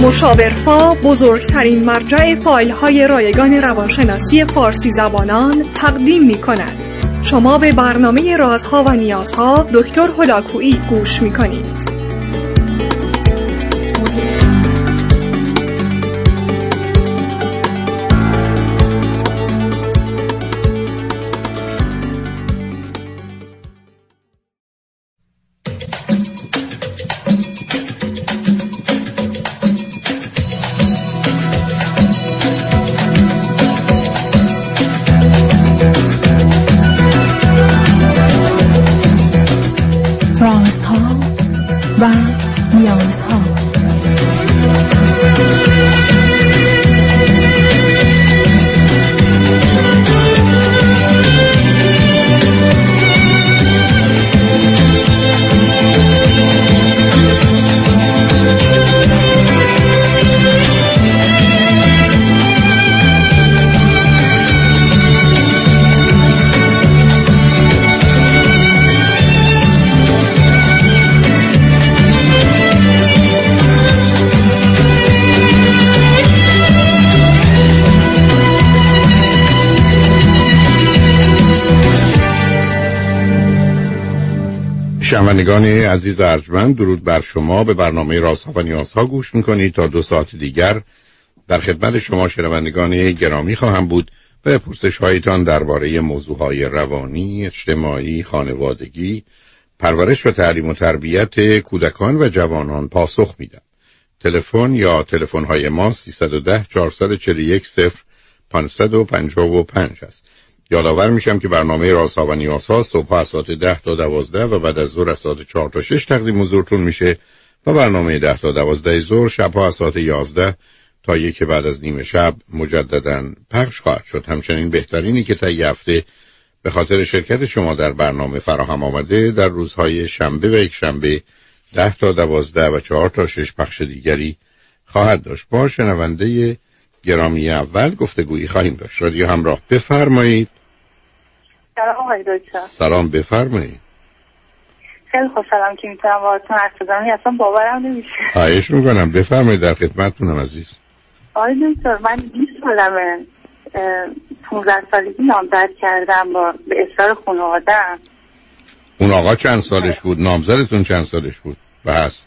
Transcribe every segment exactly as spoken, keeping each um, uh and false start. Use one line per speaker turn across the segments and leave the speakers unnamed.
مشاورفا بزرگترین مرجع فایل‌های رایگان روانشناسی فارسی زبانان تقدیم می‌کند. شما به برنامه رازها و نیازها دکتر هلاکویی گوش می‌کنید.
شنوندگان عزیز ارجمند، درود بر شما. به برنامه رازها و نیازها گوش میکنید. تا دو ساعت دیگر در خدمت شما شنوندگان گرامی خواهم بود به پرسش هایتان درباره موضوعهای روانی، اجتماعی، خانوادگی، پرورش و تعلیم و تربیت کودکان و جوانان پاسخ میدم. تلفن یا تلفن های ما سیصد و ده چهارصد و چهل و یک صفر پانصد و پنجاه و پنج است. یادآور میشم که برنامه رازها و نیازها صبح از ساعت ده تا دوازده و بعد از ظهر از ساعت چهار تا شش تقدیم حضورتون میشه و برنامه ده تا دوازده ظهر شبها از ساعت یازده تا یک بعد از نیمه شب مجددا پخش خواهد شد. همچنین بهترینی که طی هفته به خاطر شرکت شما در برنامه فراهم آمده در روزهای شنبه و یک شنبه ده تا دوازده و چهار تا شش پخش دیگری خواهد داشت. با شنونده گرامی اول گفتگویی خواهیم داشت. رادیو همراه، بفرمایید.
سلام آقای دکتر.
سلام، بفرمایید.
خیلی خوشحالم که میتونم باهاتون حرف بزنم، اصلا باورم نمیشه.
خواهش میکنم، بفرمایید، در خدمتتونم عزیز.
آقای دکتر، من بیست سالمه، پانزده سالگی نامزد کردم با به اصرار خانواده‌ام.
اون آقا چند سالش بود؟ نامزدتون چند سالش بود؟ بس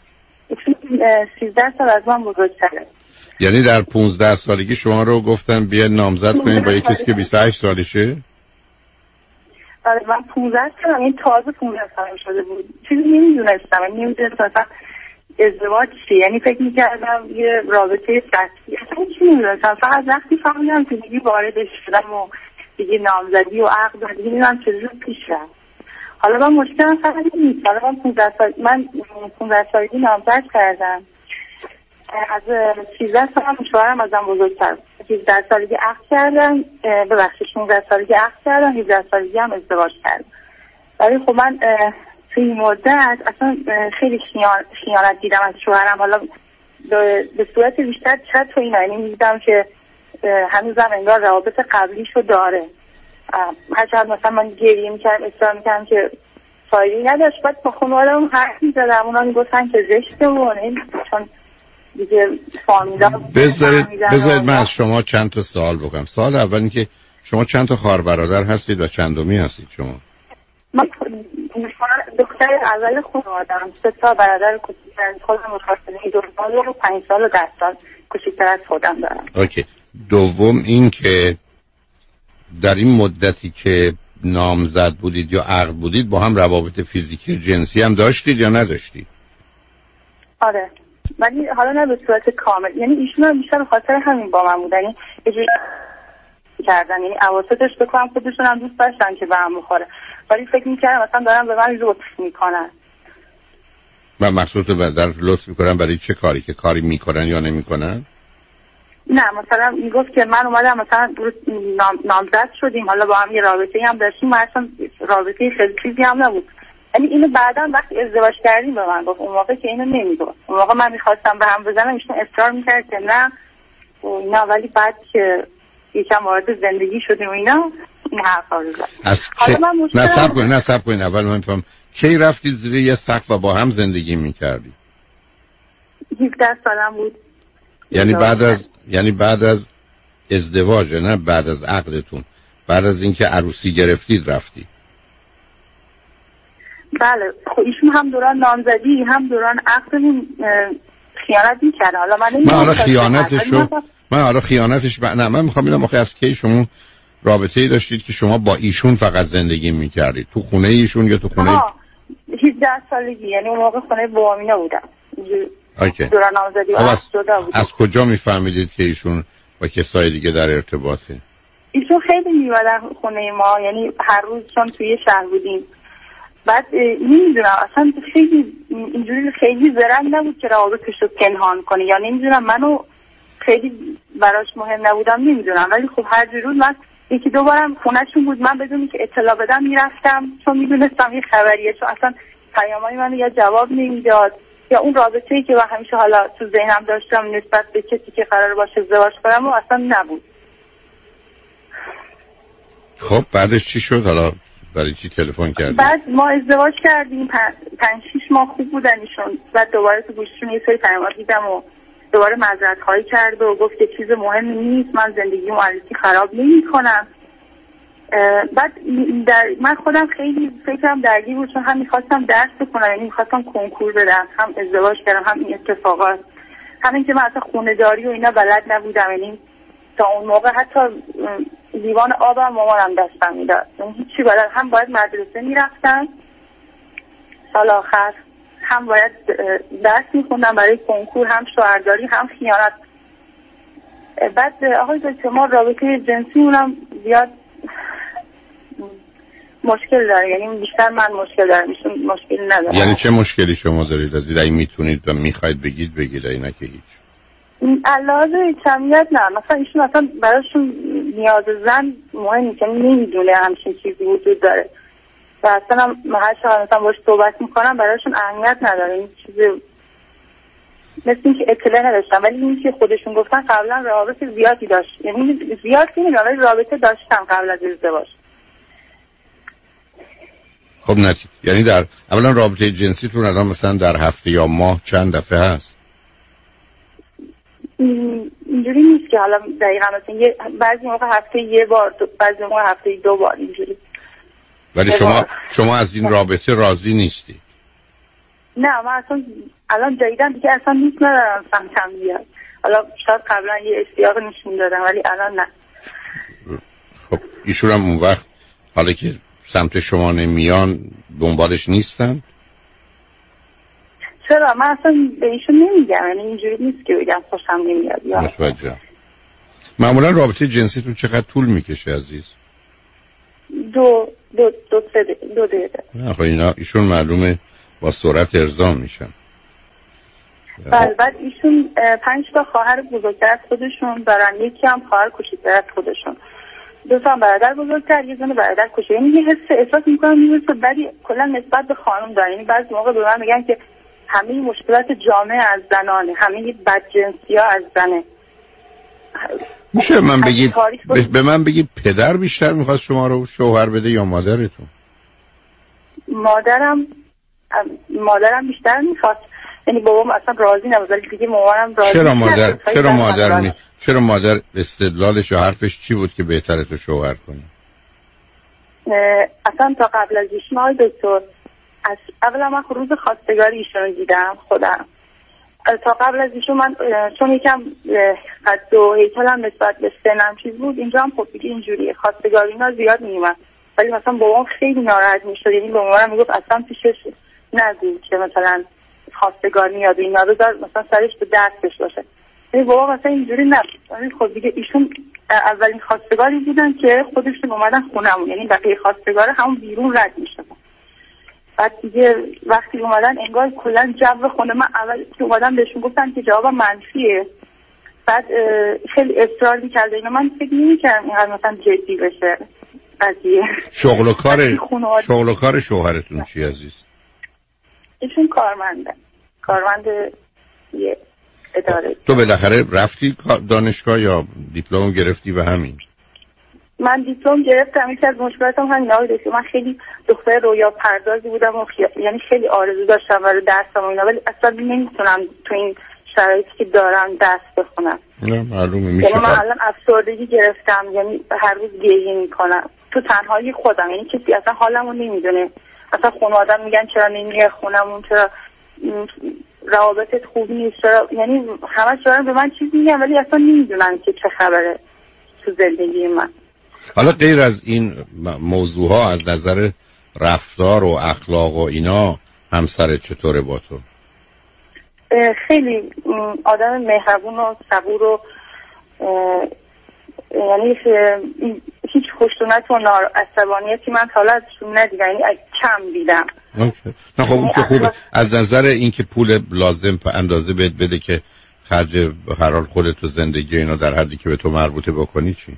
سیزده سال از من بزرگتره.
یعنی در پانزده سالگی شما رو گفتن بیا نامزد کنید با یک کسی که بیست و هشت سالشه؟
آره، من پانزده سالم، این تازه پانزده سالم شده بود. چیزی نمیدونستم، نمیدونستم اصلا ازدواج چیه، یعنی فکر میکردم یه رابطه سطحی، اصلا چی نمیدونستم. فقط وقتی فهمیدم که دیگه واردش شدم و دیگه نامزدی و عقد و دیگه نمیدونم چجوری پیش رفت. حالا من مشکلم فقط نیست. حالا من پانزده سال من پانزده سالگی نامزد کردم. از سیزده سالم شوهرم ازم بزرگتر. هجده سالگی عقد کردم، ببخشید شانزده سالگی عقد کردم، هجده سالگی هم ازدواج کردم. ولی خب من توی این مدت اصلا خیلی خیانت دیدم از شوهرم. حالا به صورت بیشتر چت و اینا، یعنی میدیدم که هنوزم انگار روابط قبلیشو داره. هرچند مثلا من گریه میکردم، اصرار میکردم که فایده‌ای نداشت. بعد با خانواده‌ام حرف میزدم، اونا میگفتن که زشته و چون دیگه فامیلا.
بذارید بذارید من از شما چند تا سوال بکنم. سوال اول این که شما چند تا خواهر برادر هستید و چندمی هستید شما؟
من دختر اول خانواده‌ام، سه تا برادر کوچیک‌تر از خودم، متوسط دو سال و پنج سال و ده سال کوچیک‌تر از خودم دارم.
اوکی. دوم این که در این مدتی که نامزد بودید یا عقد بودید با هم روابط فیزیکی جنسی هم داشتید یا نداشتید؟
آره، ولی حالا نه به صورت کامل. یعنی ایشون هم بیشتر به خاطر همین با من بودن، یعنی اجازه کردن، یعنی اواسطش بکنم خودشون هم دوست داشتن که به هم بخوره، ولی فکر میکردم مثلا دارم به من لطف میکنن.
و مقصود به در لطف میکنن برای چه کاری؟ که کاری میکنن یا نمیکنن؟
نه، مثلا میگفت که من اومدم مثلا نام، نامزد شدیم، حالا با هم یه رابطه هم داشتیم، مثلا رابطه خیلی چیزی هم نبود. یعنی اینو بعدا وقتی ازدواج کردیم به من گفت، اون موقع که اینو نمیگفت. اون موقع من میخواستم به هم بزنم، ایشون اصرار میکرد که نه و اینا، ولی بعد که یکم وارد زندگی شدیم و اینا این حرفا رو زد.
حالا من مشکلم نصب کنید نصب کنید اول من میفهم کی رفتید زیر یه سقف و با هم زندگی میکردید؟
هفده سالم بود.
یعنی بعد از یعنی بعد از ازدواج، نه بعد از عقدتون، بعد از اینکه عروسی گرفتید رفتی؟
بله. خب ایشون هم دوران نامزدی هم دوران عقدمون خیانت می‌کرد. حالا من
من حالا خیانتشو من حالا خیانتش ب... نه من میخوام ببینم آخه از کی شما رابطه‌ای داشتید که شما با ایشون فقط زندگی می‌کردید؟ تو خونه ایشون یا تو خونه؟
هجده سالگی، یعنی اون موقع خونه بوامینا بودم.
اوکی.
دوران نامزدی
از...
شده بود.
از کجا میفهمیدید که ایشون با کسای دیگه در ارتباطه؟
ایشون خیلی میومدن خونه ما، یعنی هر روز چون توی شهر بودیم. بعد نمیدونم اصلا خیلی اینجوری خیلی زرنگ نبود که روابطش رو پنهان کنه، یا نمیدونم منو خیلی براش مهم نبودم، نمیدونم. ولی خب هر جور من یکی دو بارم خونه‌شون بود، من بدونی که اطلاع بدم میرفتم، چون میدونستم یه خبریه، چون اصلا پیامای منو یا جواب نمیداد یا اون رابطه‌ای که من همیشه حالا تو ذهنم داشتم نسبت به کسی که قرار باشه ازدواج کنم و اصلا نبود.
خب بعدش چی شد؟ حالا برای چی تلفن کردی؟
بعد ما ازدواج کردیم، پنج شیش ماه خوب بودن ایشون. بعد دوباره تو گوششون یه سری پیامات دیدم و دوباره معذرت خواهی کرد و گفت که چیز مهمی نیست، من زندگیمو علیکی خراب نمی‌کنم. بعد در من خودم خیلی فکرم درگیر بود، چون هم می‌خواستم درس بخونم، یعنی می‌خواستم کنکور بدم، هم ازدواج کردم، هم این اتفاقات، همین که من اصلا خونه‌داری و اینا بلد نبودم. یعنی تا اون موقع حتی لیوان آبم مامانم دستم میداد، یعنی هیچی بلد. هم باید مدرسه میرفتم سال آخر، هم باید درس میخوندم برای کنکور، هم شوهرداری، هم خیانت. بعد آقای دکتر ما رابطه جنسی اونم زیاد مشکل داره، یعنی بیشتر من مشکل دارم، ایشون مشکل نداره.
یعنی چه مشکلی شما دارید؟ از این میتونید و میخواید بگید بگید، اینا که هیچ
علاوه کمیت نه. مثلا ایشون اصلا براشون نیاز زن مهم نیست، یعنی نمیدونه همچین چیزی وجود داره و اصلا هم هر شب مثلا باش صحبت میکنم براشون اهمیت نداره. این چیزی مثل این که اطلاع نداشتم، ولی این که خودشون گفتن قبلا رابطه زیادی داشت، یعنی زیاد نمیدونم ولی رابطه داشتم قبل از ازدواج.
خب نه، یعنی در اولا رابطه جنسیتون الان مثلا در هفته یا ماه چند دفعه هست؟
اینجوری نیست که حالا دقیقا مثلا یه بعضی موقع هفته یه بار، بعضی موقع هفته دو بار اینجوری.
ولی شما شما از این رابطه راضی نیستی؟
نه من اصلا الان جدیدن دیگه اصلا نیست ندارم سمتم بیاد. حالا شاید قبلا یه اشتیاق نشون دادم ولی الان نه.
خب ایشون هم اون وقت حالا که سمت شما نمیان دنبالش نیستن؟
چرا؟ من اصلا به ایشون نمیگم، یعنی اینجوری نیست که بگم خوشم نمیاد. یا
متوجه. معمولا رابطه جنسیتون چقدر طول میکشه عزیز؟
دو دو دو سه دو دقیقه.
نه خب اینا ایشون معلومه با سرعت ارضا میشن.
بله. بعد ایشون پنج تا خواهر بزرگتر از خودشون دارن، یکی هم خواهر کوچیک‌تر از خودشون، دو تا برادر بزرگتر، یه دونه برادر کوچیک. یعنی یه حس احساس میکنم میرسه ولی کلا نسبت به خانم دارن. یعنی بعضی موقع به من میگن که همه مشکلات جامعه از زنانه، همه بدجنسی‌ها از زنه.
میشه من بگید به من بگید پدر بیشتر میخواست شما رو شوهر بده یا مادرتون؟
مادرم مادرم بیشتر میخواست، یعنی بابام اصلا راضی نبود ولی دیگه مامانم راضی.
چرا مادر چرا مادر می... چرا مادر استدلالش و حرفش چی بود که بهتره تو شوهر کنی؟
اصلا تا قبل از ایشون آقای دکتر، از اولا من روز خواستگاری ایشون رو دیدم خودم. تا قبل از ایشون من چون یکم قد و هیکلم نسبت به سنم چیز بود، اینجا هم خب دیگه اینجوریه، خواستگاری اینا زیاد میومد ولی مثلا بابام خیلی ناراحت میشد. یعنی به مامانم میگفت اصلا پیشش نگو که مثلا خواستگار میاد و اینا رو دار مثلا سرش به دستش باشه. یعنی بابا مثلا اینجوری نبود. یعنی خب دیگه ایشون اولین خواستگاری بودن که خودشون اومدن خونمون، یعنی بقیه خواستگار همون بیرون رد میشدن. بعد دیگه وقتی اومدن انگار کلا جو خونه من اول که اومدن بهشون گفتن که جواب منفیه. بعد خیلی اصرار می‌کرد اینا، من فکر نمی‌کردم اینقدر مثلا جدی بشه قضیه.
شغل و کار شغل و کار شوهرتون چی عزیز؟
ایشون کارمنده. کارمند یه اداره.
تو بالاخره رفتی دانشگاه یا دیپلم گرفتی و همین؟ من
دیپلم گرفتم. یکی از مشکلاتم همین آقای دکتر، من خیلی دختر رویا پردازی بودم و خی... یعنی خیلی آرزو داشتم برای درسم و اینا، ولی اصلا نمیتونم تو این شرایطی که دارم درس بخونم.
نه معلومه میشه.
یعنی من الان افسردگی گرفتم، یعنی هر روز گریه میکنم تو تنهایی خودم، یعنی کسی اصلا حالمو نمیدونه. اصلا خانواده‌ام میگن چرا نمیای خونمون، چرا روابطت خوب نیست، چرا، یعنی همه دارن به من چیز میگن ولی اصلا نمیدونن که چه خبره تو زندگی من.
حالا غیر از این موضوع ها از نظر رفتار و اخلاق و اینا همسرت چطوره با تو؟
خیلی آدم مهربون و صبور و یعنی هیچ خشونت و عصبانیتی من تا حالا ازشون ندیدم، یعنی کم دیدم.
نه خب اون که خوبه. از نظر اینکه پول لازم به اندازه بهت بده که خرج هر حال خودت و زندگی اینا در حدی که به تو مربوطه بکنی چی؟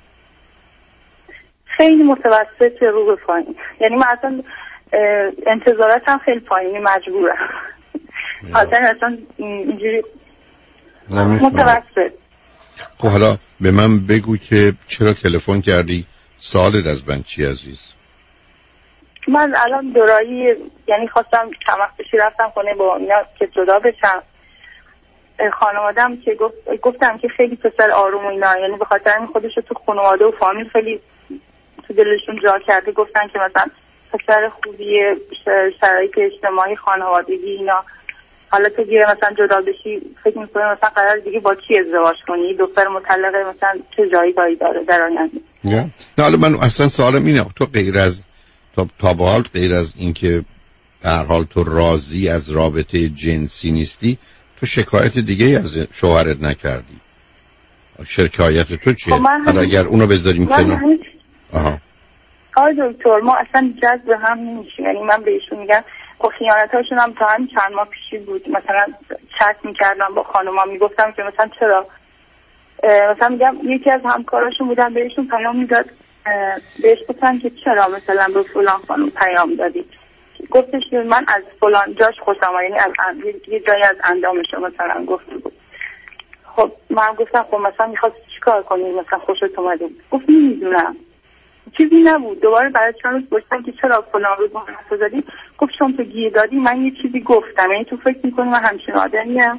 خیلی متوسط رو به پایین، یعنی من اصلا انتظاراتم خیلی پایینی، مجبورم اصلا اصلا اینجوری متوسط.
خب حالا به من بگو که چرا تلفن کردی؟ سوالت از من چی عزیز؟
من الان دورایی، یعنی خواستم چند وقت پیش رفتم خونه با اینا که جدا بشم. خانوادم که گفت گفتم که خیلی پسر آروم و اینا، یعنی به خاطر این خودش تو خانواده و فامیل خیلی تو دلشون جا کرده، گفتن که مثلا پسر خوبیه، شرایط اجتماعی خانوادگی اینا. حالا تو گیره مثلا جدا بشی فکر می‌کنی مثلا قرار دیگه با کی ازدواج کنی؟ دختر مطلقه مثلا چه جایگاهی داره در آینده؟
نه حالا من اصلا سوالم اینه، تو غیر از تا تا به حال غیر از اینکه در حال تو راضی از رابطه جنسی نیستی، تو شکایت دیگه از شوهرت نکردی؟ شکایت تو چیه؟ حالا اگر اونو بذاریم کنار. آها
آقای دکتر ما اصلا جذب هم نمیشیم، یعنی من بهشون میگم خب خیانتاشون هم تا همین چند ماه پیشی بود، مثلا چت میکردم با خانوما میگفتم که مثلا چرا، مثلا میگم یکی از همکاراشون بودن بهشون پیام میداد، بهش گفتن که چرا مثلا به فلان خانم پیام دادی، گفتش که من از فلان جاش خوشم آمد، یعنی از یه جایی از اندامش مثلا گفته بود. خب من گفتم خب مثلا میخواست چیکار کنی، مثلا خوشت اومده؟ گفت نمیدونم، چیزی نبود. دوباره بعد چند روز گفتم که چرا فلان روز ما حرف زدی؟ گفت چون تو گیر دادی من یه چیزی گفتم، یعنی تو فکر میکنی من همچین آدمیم؟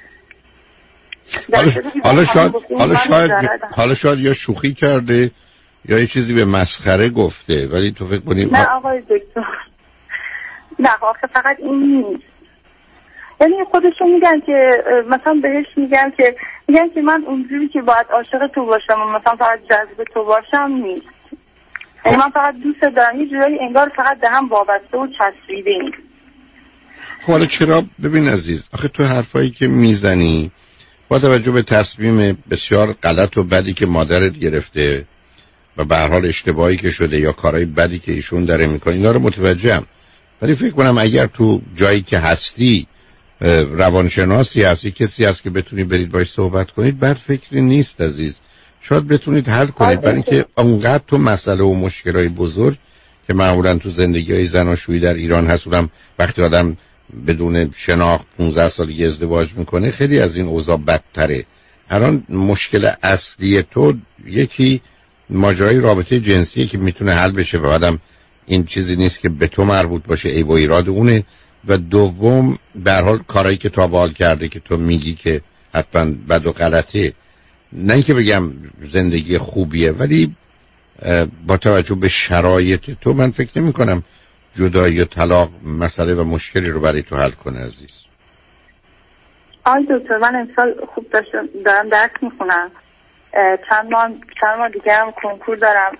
حالا حالا شاید حالا شاید حالا شاید یا شوخی کرده یا یه چیزی به مسخره گفته، ولی تو فکر کنی
نه آقای دکتر، نه آخه فقط این نیست. یعنی خودشون میگن که مثلا بهش میگن که میگن که من اونجوری که باید عاشق تو باشم و مثلا فقط جذب تو باشم نیست، یعنی من فقط دوست دارم، یه جورایی انگار فقط به هم وابسته و چسبیده ایم.
خب حالا چرا؟ ببین عزیز، آخه تو حرفایی که میزنی با توجه به تصمیم بسیار غلط و بدی که مادرت گرفته و به هر حال اشتباهی که شده یا کارهای بدی که ایشون داره میکنه اینا رو متوجهم، ولی فکر کنم اگر تو جایی که هستی روانشناسی هستی، کسی هست که بتونی برید باش صحبت کنید، بد فکری نیست عزیز، شاید بتونید حل کنید. برای اینکه اونقدر تو مسئله و مشکلای بزرگ که معمولا تو زندگی‌های زناشویی در ایران هستم وقتی آدم بدون شناخت پانزده سالگی ازدواج میکنه، خیلی از این اوضاع بدتره. الان مشکل اصلی تو یکی ماجرای رابطه جنسیه که میتونه حل بشه و بعدم این چیزی نیست که به تو مربوط باشه، عیب و ایراد اونه. و دوم به هر حال کارایی که تو حال کرده که تو میگی که حتما بد و غلطه، نه اینکه بگم زندگی خوبیه، ولی با توجه به شرایط تو من فکر نمی کنم جدایی و طلاق مسئله و مشکلی رو برای تو حل کنه عزیز.
آی دکتر من امسال خوب داشتم دارم درس میخونم، چند ماه چند ماه دیگه هم کنکور دارم.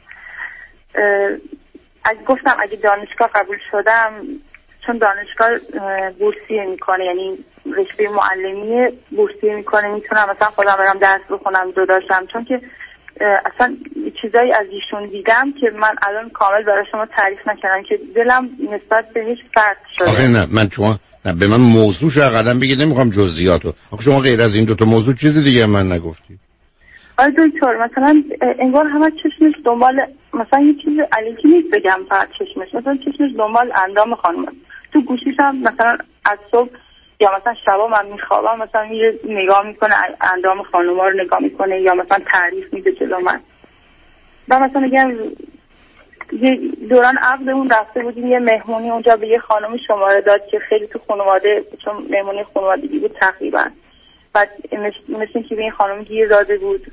اگه گفتم اگه دانشگاه قبول شدم، چون دانشگاه بورسیه میکنه، یعنی رشته معلمی بورسیه میکنه، میتونم مثلا خودم برم درس بخونم جداشم، چون که اصلا چیزایی از ایشون دیدم که من الان کامل برای شما تعریف نکردم که دلم نسبت بهش سرد شده.
آخه نه من شما نه به من موضوعش قدم بگید، نمیخوام جزئیاتو. آخه شما غیر از این دو تا موضوع چیزی دیگه من نگفتی.
آره دکتر مثلا انگار همه چشمش دنبال مثلا یه چیز علیکی نیست بگم فقط چشمش، مثلا چشمش دنبال اندام خانم، تو گوشیش هم مثلا از صبح یا مثلا شبا من میخوابم مثلا میره نگاه میکنه اندام خانوما رو نگاه میکنه یا مثلا تعریف میده جلو من. و مثلا میگم یه دوران عقدمون رفته بودیم یه مهمونی، اونجا به یه خانم شماره داد که خیلی تو خانواده، چون مهمونی خانوادگی بود تقریبا، بعد مثل که به این خانم گیر داده بود.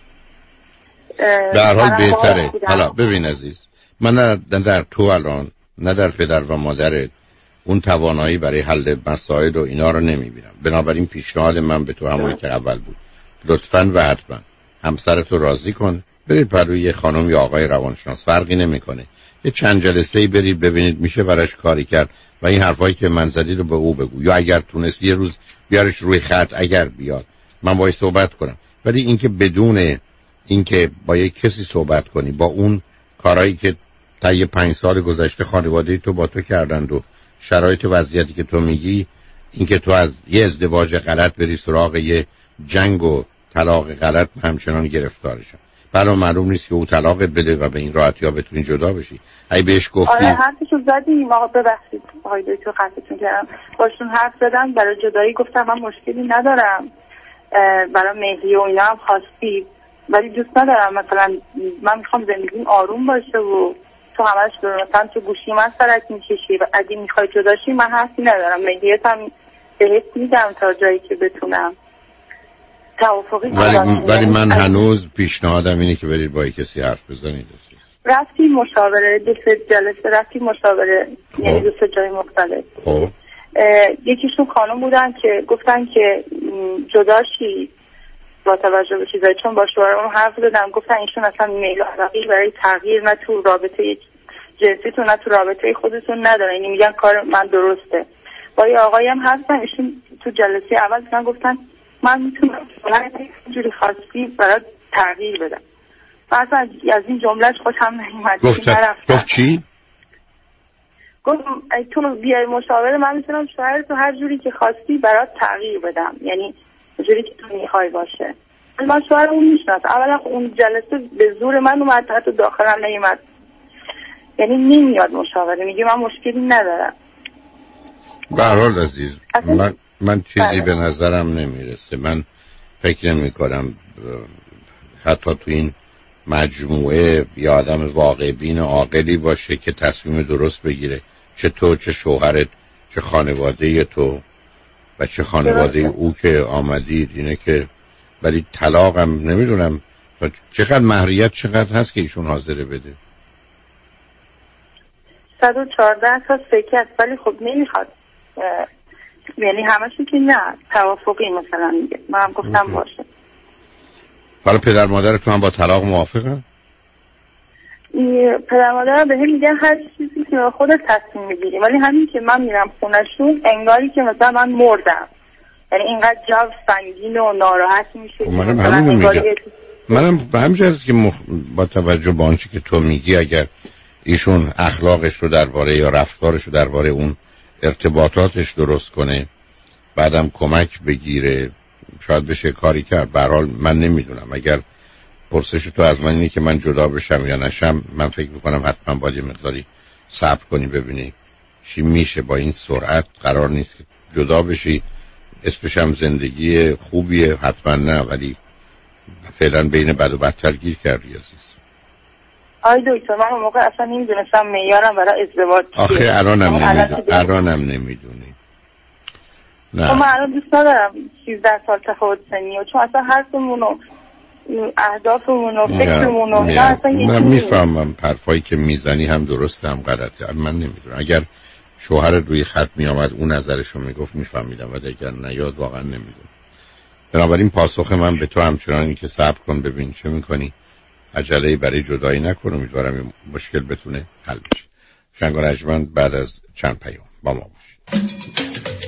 به هر حال بهتره. حالا ببین عزیز، من نه در تو الان نه در پدر و مادرت اون توانایی برای حل مسائل و اینا رو نمیبینم. بنابراین پیشنهاد من به تو همونی که اول بود، لطفاً و حتما همسرتو راضی کن، برید پروی یه خانم یا آقای روانشناس، فرقی نمیکنه، یه چند جلسه‌ای برید ببینید میشه براش کاری کرد و این حرفایی که من زدی رو به او بگو، یا اگر تونستی یه روز بیارش روی خط، اگر بیاد من باهاش صحبت کنم. ولی اینکه بدون اینکه با یک کسی صحبت کنی، با اون کارهایی که تا یه پنج سال گذشته خانواده تو با تو کردند و شرایط وضعیتی که تو میگی، اینکه تو از یه ازدواج غلط بری سراغ یه جنگ و طلاق غلط، همچنان گرفتارشم. برای معلوم نیست که او طلاقت بده و به این راحتی ها بتونی جدا بشی. اگه بهش گفتی
آره حرفشو زدیم، آقا ببخشید آقای دکتر خطتون کردم، باشون حرف زدم برای جدایی، گفتم من مشکلی ندارم، برای مهریه و اینا هم خواستی، ولی دوست ندارم مثلا من میخوام زندگیم آروم باشه و تو همش مثلا تو گوشی من سرک میکشی و اگه میخوای جداشی من حرفی ندارم، مهریت هم بهت میدم تا جایی که بتونم توافقی.
ولی, ولی من هنوز پیشنهادم اینه که برید با کسی حرف بزنید.
رفتیم مشاوره، دو سه جلسه رفتیم مشاوره، یعنی دو سه جای مختلف.
خب
یکیشون خانم بودن که گفتن که جداشی با توجه به چیزایی، چون با شوهرم حرف زدم، گفتن ایشون اصلا میل و علاقه‌ای برای تغییر نه تو رابطه جنسیتون نه تو رابطه خودتون ندارن، یعنی میگن کار من درسته. با یه آقایی هم هستن، ایشون تو جلسه اول من گفتن من میتونم هر جوری خواستی برای تغییر بدم. اصلا از این جملهش خوشم نمیاد.
گفت چی؟
گفت تو بیای مشاوره من میتونم شوهر تو هر جوری که خواستی برات تغییر بدم، یعنی جوری که تو میخوای باشه. من شوهرمو میشناسم، اولا اون جلسه به زور من اومد، حتی داخلم نیومد، یعنی نمیاد مشاوره، میگه من مشکلی ندارم.
به هر حال عزیز من من چیزی بله. به نظرم نمیرسه. من فکر نمی کنم حتی تو این مجموعه یا آدم واقع بین عاقلی باشه که تصمیم درست بگیره، چه تو چه شوهرت چه خانواده تو و چه خانواده او که آمدید. اینه که ولی طلاقم نمیدونم چقدر مهریت چقدر هست که ایشون حاضره بده.
صد و چهارده تا سکه است، ولی خب نمیخواد، یعنی همشون که نه توافقی مثلا میگه. من هم گفتم باشه.
حالا پدر مادر تو هم با طلاق موافقن؟
پدر مادر به هم میگن هر چیزی که خودت تصمیم میگیری، ولی همین که من میرم خونشون انگاری که مثلا من مردم، یعنی اینقدر جو سنگین و ناراحت میشه.
منم همینو میگم. منم به همین جهت که مخ... با توجه به آنچه که تو میگی، اگر ایشون اخلاقش رو درباره یا رفتارش رو درباره اون ارتباطاتش درست کنه، بعدم کمک بگیره، شاید بشه کاری کرد. به هر حال من نمیدونم. اگر پرسش تو از من اینه که من جدا بشم یا نشم، من فکر میکنم حتما باید یه مقداری صبر کنی ببینی چی میشه. با این سرعت قرار نیست که جدا بشی. اسمش هم زندگی خوبیه حتما نه، ولی فعلا بین بد و بدتر گیر کردی عزیز.
آی دکتر من اون موقع اصلا نمیدونستم معیارم برای ازدواج چیه.
آخه الانم نمیدونی. الانم نمیدونی.
نه من الان دوست ندارم سیزده سال تفاوت سنی و چون اصلا حرفمون و اهدافمون و فکرمون و اصلا
من میفهمم حرفایی که میزنی هم درسته هم غلطه. من نمیدونم. اگر شوهر روی خط میامد اون نظرشو میگفت میفهمیدم، ولی اگر نیاد واقعا نمیدونم. بنابراین پاسخ من به تو همچنان این که صبر کن ببین چه میکنی، عجله برای جدایی نکن. امیدوارم این مشکل بتونه حل بشه. شنگ و رجمند بعد از چند پیام با ما باشید.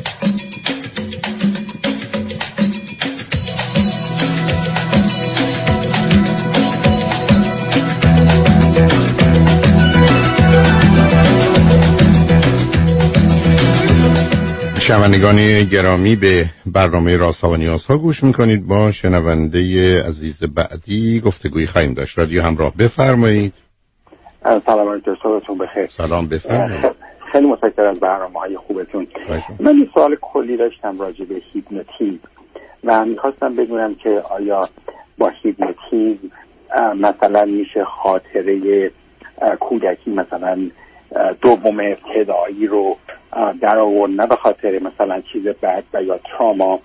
شنوندگان گرامی به برنامه رازها و نیازها گوش میکنید. با شنونده عزیز بعدی گفتگویی خواهیم داشت. رادیو همراه بفرمایید.
سلام علیکم، صبحتون بخیر.
سلام بفرمایید.
خیلی متشکرم از برنامه‌های خوبتون. من یه سوال کلی داشتم راجع به هیپنوتیزم و میخواستم بدونم که آیا با هیپنوتیزم مثلا میشه خاطره کودکی مثلا دوم ابتدایی رو در آورد، نه به خاطر مثلا چیز بد و یا تراما،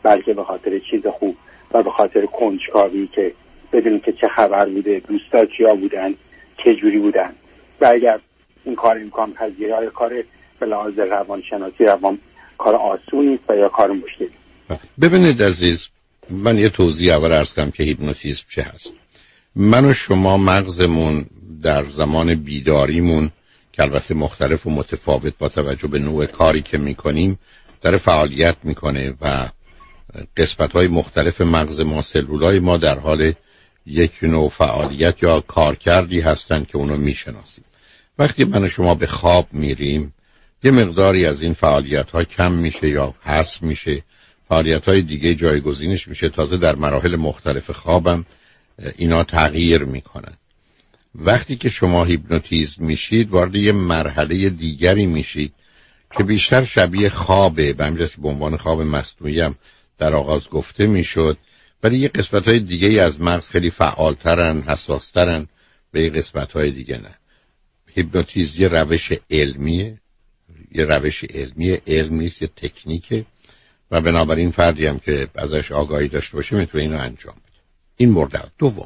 بلکه به خاطر چیز خوب و به خاطر کنجکاوی که بدونیم که چه خبر بوده، دوستا کیا بودن، چه جوری بودن. و اگر این کار امکان پذیره، آیا کار به لحاظ روانشناسی روان کار آسونی است و یا کار مشکلی؟
ببینید عزیز، من یه توضیح اول عرض کنم که هیپنوتیزم چه هست. من و شما مغزمون در زمان بیداریمون که البته مختلف و متفاوت با توجه به نوع کاری که میکنیم داره فعالیت میکنه و قسمت‌های مختلف مغز ما، سلولای ما در حال یک نوع فعالیت یا کارکردی هستن که اونو میشناسیم. وقتی من و شما به خواب میریم یه مقداری از این فعالیت‌ها کم میشه یا حذف میشه، فعالیت‌های دیگه جایگزینش میشه. تازه در مراحل مختلف خوابم اینا تغییر میکنن. وقتی که شما هیپنوتیزم میشید وارد یه مرحله دیگری میشید که بیشتر شبیه خوابه، به همین جهت به عنوان خواب مصنوعی هم در آغاز گفته میشد، ولی یه قسمت‌های دیگه از مغز خیلی فعالترن، حساسترن، به یه قسمت‌های دیگه نه. هیپنوتیزم یه روش علمیه، یه روش علمیه، علم نیست، یه تکنیکه و بنابراین فردی هم که ازش آگاهی داشته باشه میتونه اینو انجام بده. این مورد دوم،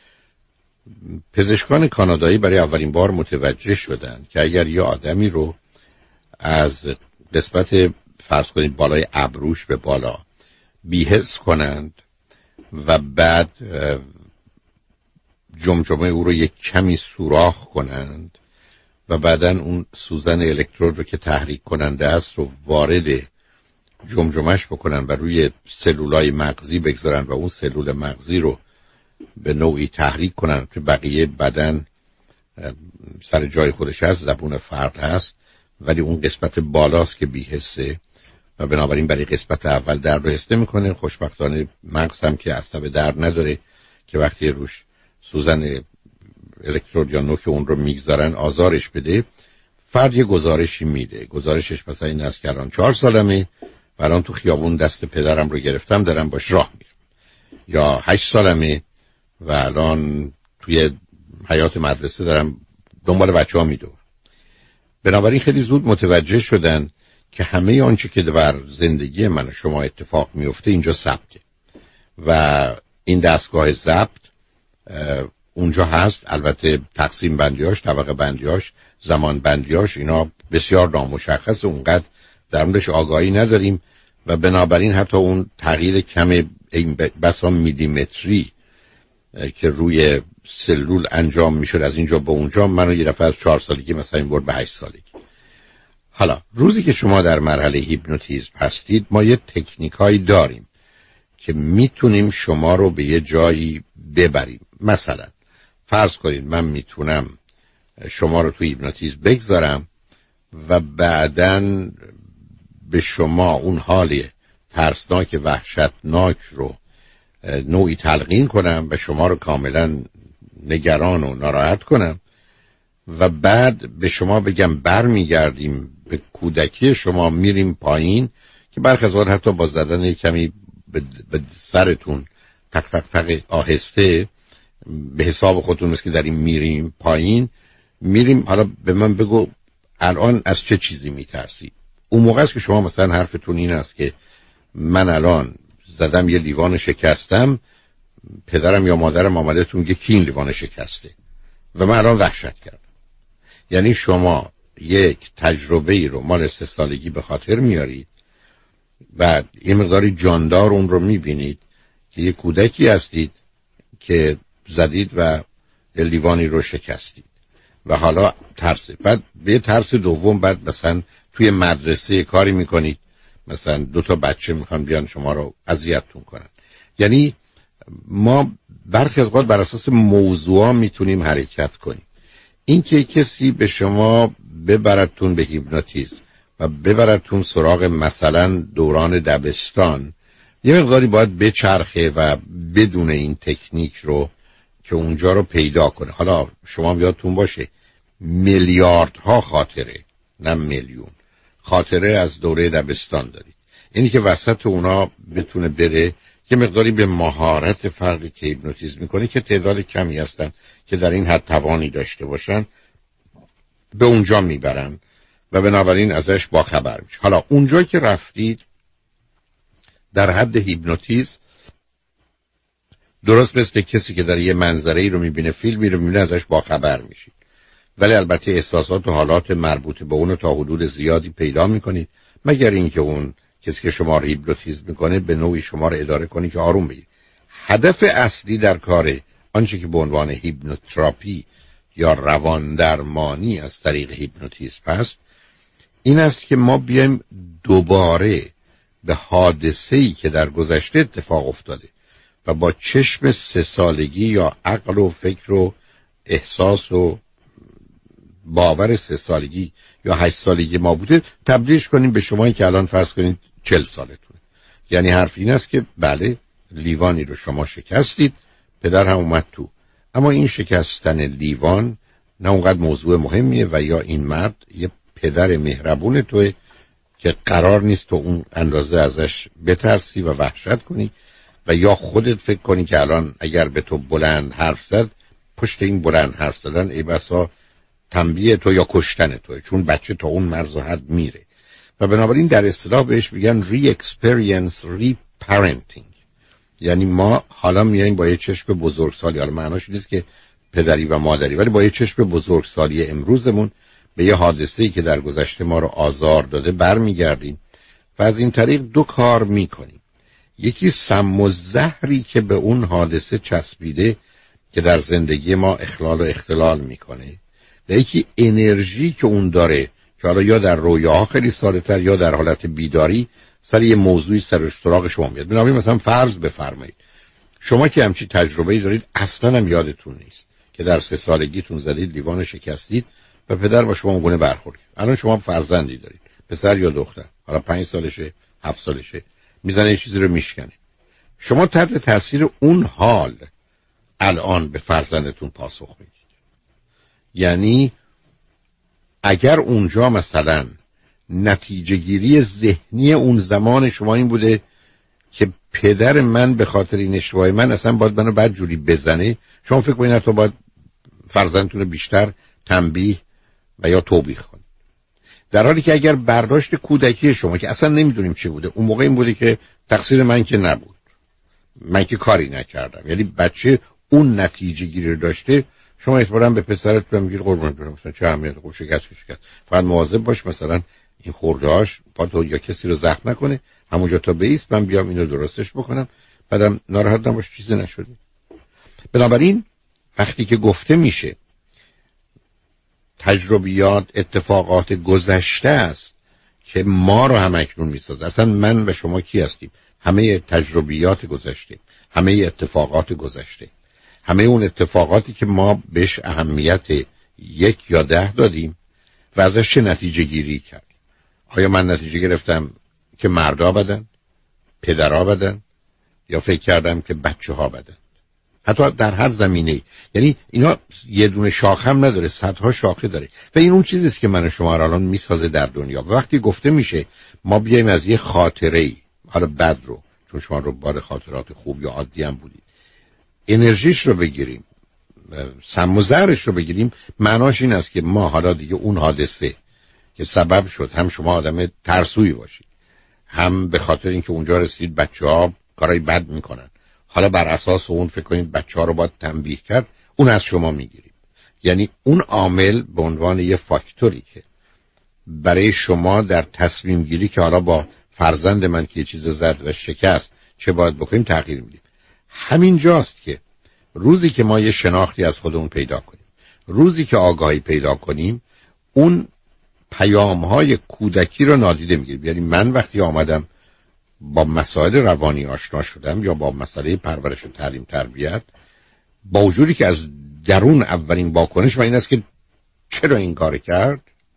پزشکان کانادایی برای اولین بار متوجه شدن که اگر یه آدمی رو از قسمت فرض کنید بالای ابروش به بالا بی‌حس کنند و بعد جمجمه او رو یک کمی سوراخ کنند و بعداً اون سوزن الکترود رو که تحریک کننده است رو وارد جمجمهش بکنن و روی سلولای مغزی بگذارن و اون سلول مغزی رو به نوعی تحریک کنن که بقیه بدن سر جای خودش هست، زبون فرد هست، ولی اون قسمت بالاست که بی‌حسه و بنابراین برای قسمت اول درد رو حس نمی‌کنه. خوشبختانه مغز هم که عصب درد نداره که وقتی روش سوزن الکترود یا نوک اون رو میگذارن آزارش بده. فرد یه گزارشی میده، گزارشش مثلا این است که الان چهار سالمه و الان تو خیابون دست پدرم رو گرفتم دارم باش راه میرم، یا هشت سالمه و الان توی حیات مدرسه دارم دنبال بچه ها میدورم. بنابراین خیلی زود متوجه شدن که همه آنچه که در زندگی من و شما اتفاق میفته اینجا ثبته و این دستگاه ضبط اونجا هست. البته تقسیم بندیاش، طبقه بندیاش، زمان بندیاش اینا بسیار نامشخصه، اونقدر در موردش آگاهی نداریم و بنابراین حتی اون تغییر کم این بسا میلیمتری که روی سلول انجام میشد از اینجا به اونجا، منو یه دفعه از چهار سالگی مثلا این برد به هشت سالگی. حالا روزی که شما در مرحله هیپنوتیزم هستید ما یه تکنیکایی داریم که میتونیم شما رو به یه جایی ببریم. مثلا فرض کنید من میتونم شما رو توی هیپنوتیزم بگذارم و بعداً به شما اون حال ترسناک وحشتناک رو نوعی تلقین کنم و شما رو کاملا نگران و ناراحت کنم و بعد به شما بگم بر میگردیم به کودکی شما، میریم پایین که برخی از وقت حتی با زدن کمی به سرتون تق تق تق آهسته به حساب خودتون است که داریم میریم پایین. میریم حالا به من بگو الان از چه چیزی میترسی؟ اون موقع است که شما مثلا حرفتون این است که من الان زدم یه لیوان شکستم، پدرم یا مادرم آمده میگه کی این لیوان شکسته و من الان وحشت کردم. یعنی شما یک تجربه ای رو مال سه سالگی به خاطر میارید و یه مقداری جاندار اون رو میبینید که یه کودکی هستید که زدید و لیوانی رو شکستید و حالا ترس. بعد به ترس دوم بعد مثلا توی مدرسه کاری میکنید، مثلا دو تا بچه میخوان بیان شما رو اذیتتون کنن. یعنی ما برخی از اوقات بر اساس موضوع میتونیم حرکت کنیم. این که کسی به شما ببرتون به هیپنوتیزم و ببرتون سراغ مثلا دوران دبستان، یه مقداری باید بچرخه و بدون این تکنیک رو که اونجا رو پیدا کنه. حالا شما یادتون باشه میلیاردها خاطره، نه میلیون خاطره از دوره دبستان دارید. اینی که وسط اونا بتونه بره یه مقداری به مهارت فردی که هیپنوتیزم میکنه که تعداد کمی هستن که در این حد توانی داشته باشن به اونجا میبرن و بنابراین ازش با خبر میشه. حالا اونجا که رفتید در حد هیپنوتیزم درست مثل کسی که در یه منظره‌ای رو میبینه، فیلمی رو میبینه، ازش باخبر میشید، ولی البته احساسات و حالات مربوط به اون تا حدود زیادی پیدا میکنید، مگر اینکه اون کسی که شما رو هیپنوتیزم میکنه به نوعی شما رو اداره کنی که آروم بگیرید. هدف اصلی در کار آنچه که به عنوان هیپنوتراپی یا روان درمانی از طریق هیپنوتیزم هست این است که ما بیایم دوباره به حادثه‌ای که در گذشته اتفاق افتاده و با چشم سه سالگی یا عقل و فکر و احساس و باور سه سالگی یا هشت سالگی ما بوده تبدیلش کنیم به شمایی که الان فرض کنید چل سالتونه. یعنی حرف این است که بله لیوانی رو شما شکستید، پدر هم اومد تو، اما این شکستن لیوان نه اونقدر موضوع مهمیه و یا این مرد یه پدر مهربون توه که قرار نیست تو اون اندازه ازش بترسی و وحشت کنی و یا خودت فکر کنی که الان اگر به تو بلند حرف زد پشت این بلند حرف زدن ای بسا تنبیه تو یا کشتن توه، چون بچه تا اون مرز و حد میره و بنابراین در اصطلاح بهش میگن ری اکسپریانس ری پرنتینگ. یعنی ما حالا میایم با یه چشم بزرگسالی، حالا معناش نیست که پدری و مادری، ولی با یه چشم بزرگسالی امروزمون به یه حادثه‌ای که در گذشته ما رو آزار داده برمیگردیم و از این طریق دو کار میکنیم. یکی سم و زهری که به اون حادثه چسبیده که در زندگی ما اخلال و اختلال میکنه و یکی انرژی که اون داره که حالا یا در رویاها خیلی ساده‌تر یا در حالت بیداری سر یه موضوعی سر سراغ شما میاد. بنابراین مثلا فرض بفرمایید شما که همچین تجربه‌ای دارید اصلا هم یادتون نیست که در سه سالگیتون زدید لیوان شکستید و پدر با شما اونگونه برخورد. الان شما فرزندی دارید، پسر یا دختر، حالا پنج سالشه، هفت سالشه، میزنه یه چیزی رو میشکنه. شما تحت تاثیر اون حال الان به فرزندتون پاسخ میدید. یعنی اگر اونجا مثلا نتیجه گیری ذهنی اون زمان شما این بوده که پدر من به خاطر این اشتباه من اصلا باید منو بد جوری بزنه، شما فکر کنید تو باید فرزندتون رو بیشتر تنبیه و یا توبیخ کنید. در حالی که اگر برداشت کودکی شما که اصلا نمیدونیم چه بوده، اون موقع این بوده که تقصیر من که نبود، من که کاری نکردم، یعنی بچه اون نتیجه گیری رو داشته، شما اعتباراً به پسرت میگید قربونت برم مثلا چه اهمیت خوب شکست شکست، فقط مواظب باش مثلا این خورده‌هاش با تو یا کسی رو زخم نکنه، همونجا تا بیست من بیام اینو درستش بکنم، بعدم ناراحت نباش چیزی نشده. بنابراین وقتی که گفته میشه تجربیات اتفاقات گذشته است که ما رو هم اکنون میسازه، اصلا من و شما کی هستیم؟ همه تجربیات گذشته، همه اتفاقات گذشته، همه اون اتفاقاتی که ما بهش اهمیت یک یا ده دادیم و ازش چه نتیجه گیری کردیم. آیا من نتیجه گرفتم که مردا بدن، پدرها بدن، یا فکر کردم که بچه ها بدن؟ حتی در هر زمینه، یعنی اینا یه دونه شاخه هم نداره، صدها شاخه داره و این اون چیزیست که من شما را الان میسازه در دنیا. و وقتی گفته میشه ما بیایم از یه خاطره‌ای، حالا بد رو، چون شما رو بار خاطرات خوب یا عادی هم بودید، انرژیش رو بگیریم، سم و زهرش رو بگیریم، معناش این است که ما حالا دیگه اون حادثه که سبب شد هم شما آدم ترسویی باشید، هم به خاطر اینکه اونجا رسید بچه‌ها کارای بد میکنن، حالا بر اساس اون فکر کنید بچه‌ها رو باید تنبیه کرد، اون از شما میگیریم. یعنی اون عامل به عنوان یه فاکتوری که برای شما در تصمیم گیری که حالا با فرزند من که یه چیز زد و شکست چه باید بکنیم تغییر میدیم. همین جاست که روزی که ما یه شناختی از خودمون پیدا کنیم، روزی که آگاهی پیدا کنیم، اون پیام‌های کودکی رو نادیده میگیریم. یعنی من وقتی آمدم با مسائل روانی آشنا شدم یا با مسئله پرورش و تعلیم تربیت، با وجودی که از درون اولین واکنش من این است که چرا این کار کرد،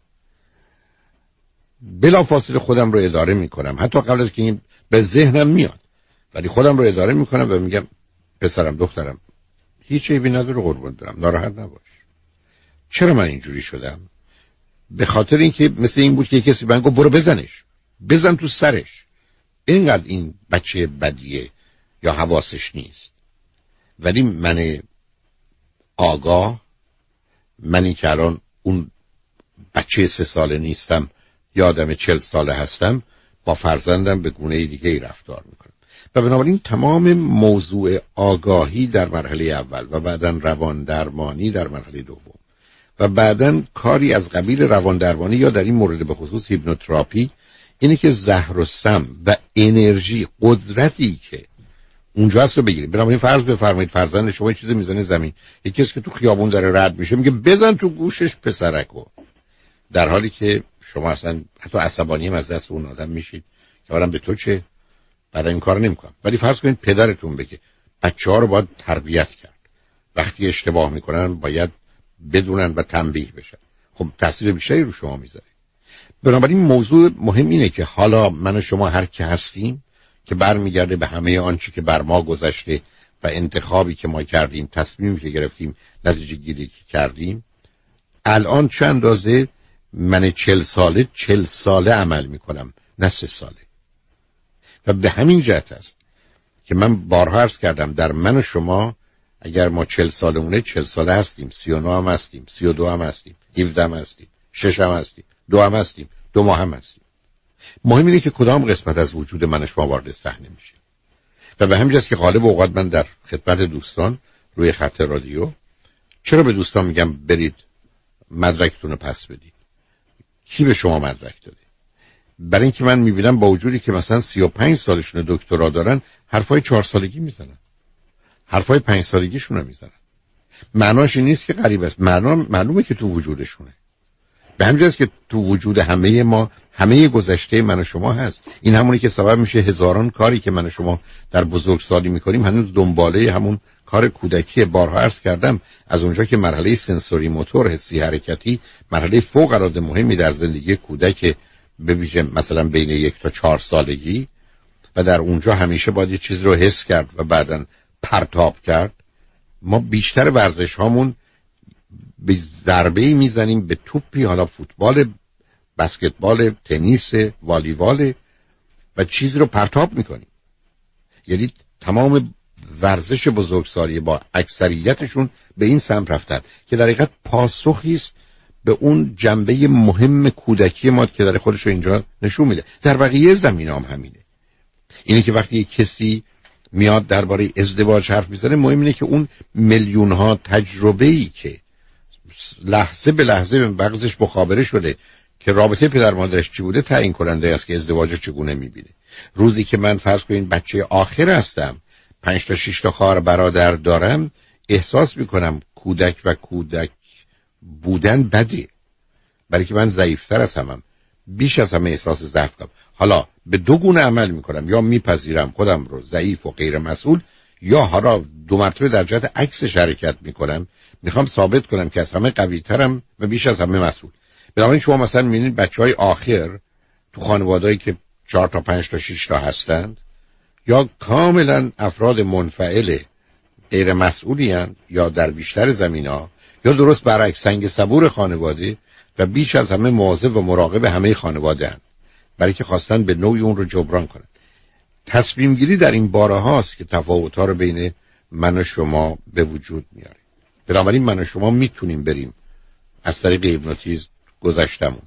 بلافاصله خودم رو اداره میکنم، حتی قبل از که این به ذهنم میاد، ولی خودم رو اداره میکنم و میگم پسرم دخترم هیچ عیبی نداره، قربون برم، ناراحت نباش. چرا من اینجوری شدم؟ به خاطر اینکه مثل این بود که کسی من گفت برو بزنش، بزن تو سرش، اینقدر این بچه بدیه یا حواسش نیست. ولی من آگاه، منی که الان اون بچه سه ساله نیستم یا آدم چل ساله هستم، با فرزندم به گونه دیگه ای رفتار میکنم. و بنابراین تمام موضوع آگاهی در مرحله اول و بعداً روان درمانی در مرحله دوم و بعداً کاری از قبیل روان درمانی یا در این مورد به خصوص هیپنوتراپی اینه که زهر و سم و انرژی، قدرتی که اونجا هست رو بگیریم. بنابراین فرض بفرمایید فرزند شما یه چیزی میزنه زمین، یکی کسی که تو خیابون داره رد میشه میگه بزن تو گوشش پسرکو، در حالی که شما اصلا حتی عصبانی هم از دست اون آدم میشید که آدم به تو چه، بعد این کارو نمیکنم. ولی فرض کنید پدرتون بگه بچه‌ها رو باید تربیت کرد، وقتی اشتباه میکنن باید بدونن و تنبیه بشن، خب تاثیر بیشتری رو شما میذاره. بنابراین موضوع مهم اینه که حالا من و شما هر کی هستیم که برمیگرده به همه آنچه که بر ما گذشته و انتخابی که ما کردیم، تصمیمی که گرفتیم، نتیجه گیری که کردیم، الان چه اندازه من چل ساله چل ساله عمل میکنم، نه سه ساله. و به همین جهت است که من بارها عرض کردم در من و شما اگر ما چل سالمونه چل ساله هستیم، سی و نه هم هستیم، سی و دو هم هستیم، هفده هم هستیم، شش هم هستیم، دو هم هستیم، دو ماه هم هستیم. مهم اینه که کدام قسمت از وجود من و شما وارد صحنه میشه. و به همین جاست که غالب اوقات من در خدمت دوستان روی خط رادیو چرا به دوستان میگم برید مدرکتون رو پس بدید. کی به شما مدرک داده؟ برای اینکه من میبینم با وجودی که مثلا سی و پنج سالشون دکترا دارن حرفای چهار سالگی میزنن، حرفای پنج سالگیشون رو میزنن. معناش این نیست که غریب است، معنا معلومه که تو وجودشونه. به همین جاست که تو وجود همه ما همه گذشته من و شما هست. این همونی که سبب میشه هزاران کاری که من و شما در بزرگسالی میکنیم هنوز دنباله همون کار کودکی. بارها عرض کردم از اونجا که مرحله سنسوری موتور حسی حرکتی مرحله فوق العاده مهمی در زندگی کودک به ویژه مثلا بین یک تا چهار سالگی و در اونجا همیشه باید یه چیز رو حس کرد و بعداً پرتاب کرد، ما بیشتر ورزش هامون به ضربه‌ای میزنیم به توپی، حالا فوتبال، بسکتبال، تنیس، والیبال، و چیزی رو پرتاب میکنیم. یعنی تمام ورزش بزرگسالی با اکثریتشون به این سمت رفتن که در حقیقت پاسخی است به اون جنبه مهم کودکی ما که در خودش رو اینجا نشون میده. در بقیه زمینه‌ام هم همینه. اینه که وقتی کسی میاد درباره ازدواج حرف میزنه مهم اینه که اون میلیون ها تجربه‌ای که لحظه به لحظه به مغزش مخابره شده که رابطه پدر مادرش چی بوده تعیین کننده است که ازدواج رو چگونه میبینه. روزی که من فرض کنین بچه آخر هستم، پنج تا شش تا خواهر برادر دارم، احساس میکنم کودک و کودک بودن بده، برای که من ضعیفتر از همم، بیش از همه احساس ضعف دارم. حالا به دو گونه عمل میکنم، یا میپذیرم خودم رو ضعیف و غیر مسئول، یا حالا دو مرتبه در جهت عکسش حرکت میکنم، میخوام ثابت کنم که از همه قوی ترم و بیش از همه مسئول. بنابراین شما مثلا میبینید بچهای آخر تو خانوادهایی که چهار تا پنج تا شش تا هستند، یا کاملا افراد منفعل غیر مسئولی هستند، یا در بیشتر زمینا، یا درست برعکس سنگ صبور خانواده و بیش از همه مواظب و مراقب همه خانواده هستند، برای که خواستن به نوعی اون رو جبران کنن. تصمیم گیری در این باره هاست که تفاوت‌ها رو بین من و شما به وجود میاره. بنابراین من و شما میتونیم بریم از طریق هیپنوتیزم گذشتمون،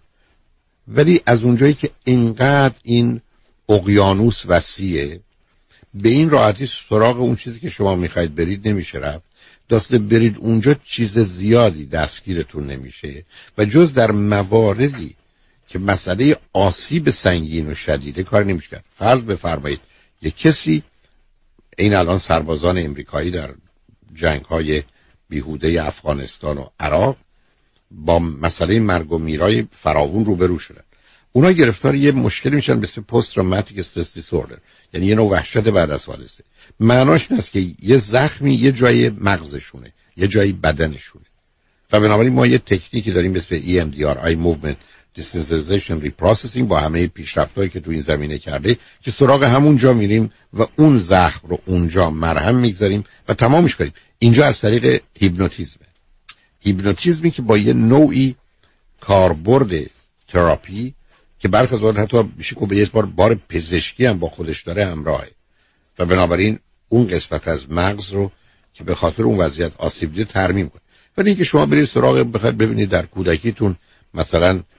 ولی از اونجایی که اینقدر این اقیانوس وسیعه، به این راحتی سراغ اون چیزی که شما میخواید برید نمیشه رفت. دست برید اونجا چیز زیادی دستگیرتون نمیشه و جز در مواردی که مسئله آسیب سنگین و شدیده کار نمیشه کرد. فرض بفرمایید یک کسی، این الان سربازان امریکایی در جنگ‌های بیهوده افغانستان و عراق با مسئله مرگ و میرای فراوون روبرو شدن. اونا گرفتار یه مشکلی میشن به اسم پست تروماتیک استرس دیسوردر، یعنی یه نوع وحشت بعد از حادثه. معناش این است که یه زخمی یه جای مغزشونه، یه جای بدنشونه. و بنابراین ما یه تکنیکی داریم به اسم ای ام دی آر Eye Movement Desensitization Reprocessing با همه پیشرفت‌هایی که تو این زمینه کرده، که سراغ همون جا میریم و اون زخم رو اونجا مرهم میگذاریم و تمامش کنیم. اینجا از طریق هیپنوتیزمه. هیپنوتیزمی که با یه نوعی کاربرد تراپی که برخی از وقت حتی میشه که به یه بار بار پزشکی هم با خودش داره همراهه، و بنابراین اون قسمت از مغز رو که به خاطر اون وضعیت آسیب دیده ترمیم کنه. ولی اینکه شما برید سراغ بخواید ببینید در کودکیتون مثلا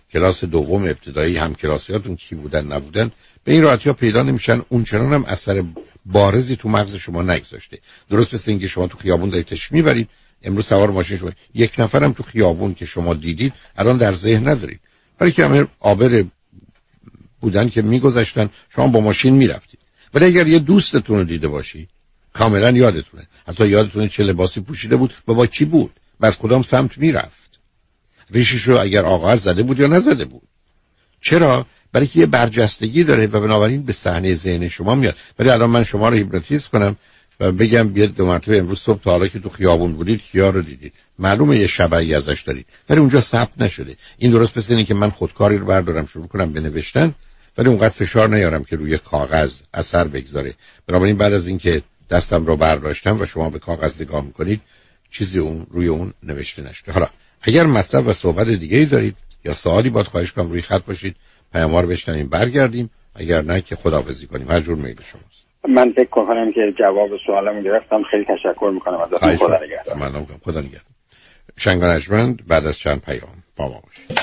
کلاس دوم ابتدایی هم کلاسیاتون کی بودن نبودن به این راحتی ها پیدا نمیشن. اون چنان هم اثر بارزی تو مغز شما نگذاشته. درست مثل اینکه شما تو خیابون دارید تش میبرید، امروز سوار ماشین شما یک نفرم تو خیابون که شما دیدید الان در ذهن ندارید، برای که همه عابر بودن که میگذشتن، شما با ماشین میرفتید. ولی اگر یه دوستتون رو دیده باشی کاملا یادتونه، حتی یادتونه چه لباسی پوشیده بود و با کی بود و از کدام سمت میرفت، ریشش رو اگر آغاز زده بود یا نزده بود. چرا؟ برای که یه برجستگی داره و بنابراین به صحنه ذهن شما میاد. ولی الان من شما رو هیپنوتیزم کنم و بگم بیاد دو مرتبه امروز صبح تا حالا که تو خیابون بودید کیا رو دیدید، معلومه یه شبعی ازش دارید ولی اونجا ثبت نشده. این درست مثل اینه که من خودکاری رو بردارم شروع کنم به نوشتن ولی اونقدر فشار نیارم که روی کاغذ اثر بگذاره. بنابراین بعد از اینکه دستم رو برداشتم و شما به کاغذ نگاه میکنید چیزی اون روی اون نوشته نشده. حالا اگر مطلب و صحبت دیگه‌ای دارید یا سوالی باید خواهش کنم روی خط باشید، پیام‌ها رو بشنویم برگردیم، اگر نه که خداحافظی کنیم. هر جور میل شماست.
من فکر کنم که جواب سوالمو گرفتم. خیلی تشکر میکنم ازتون. خدا نگهدار.
ممنونم. خدا نگهدار. شنگانجمند بعد از چند پیام با ما باشید.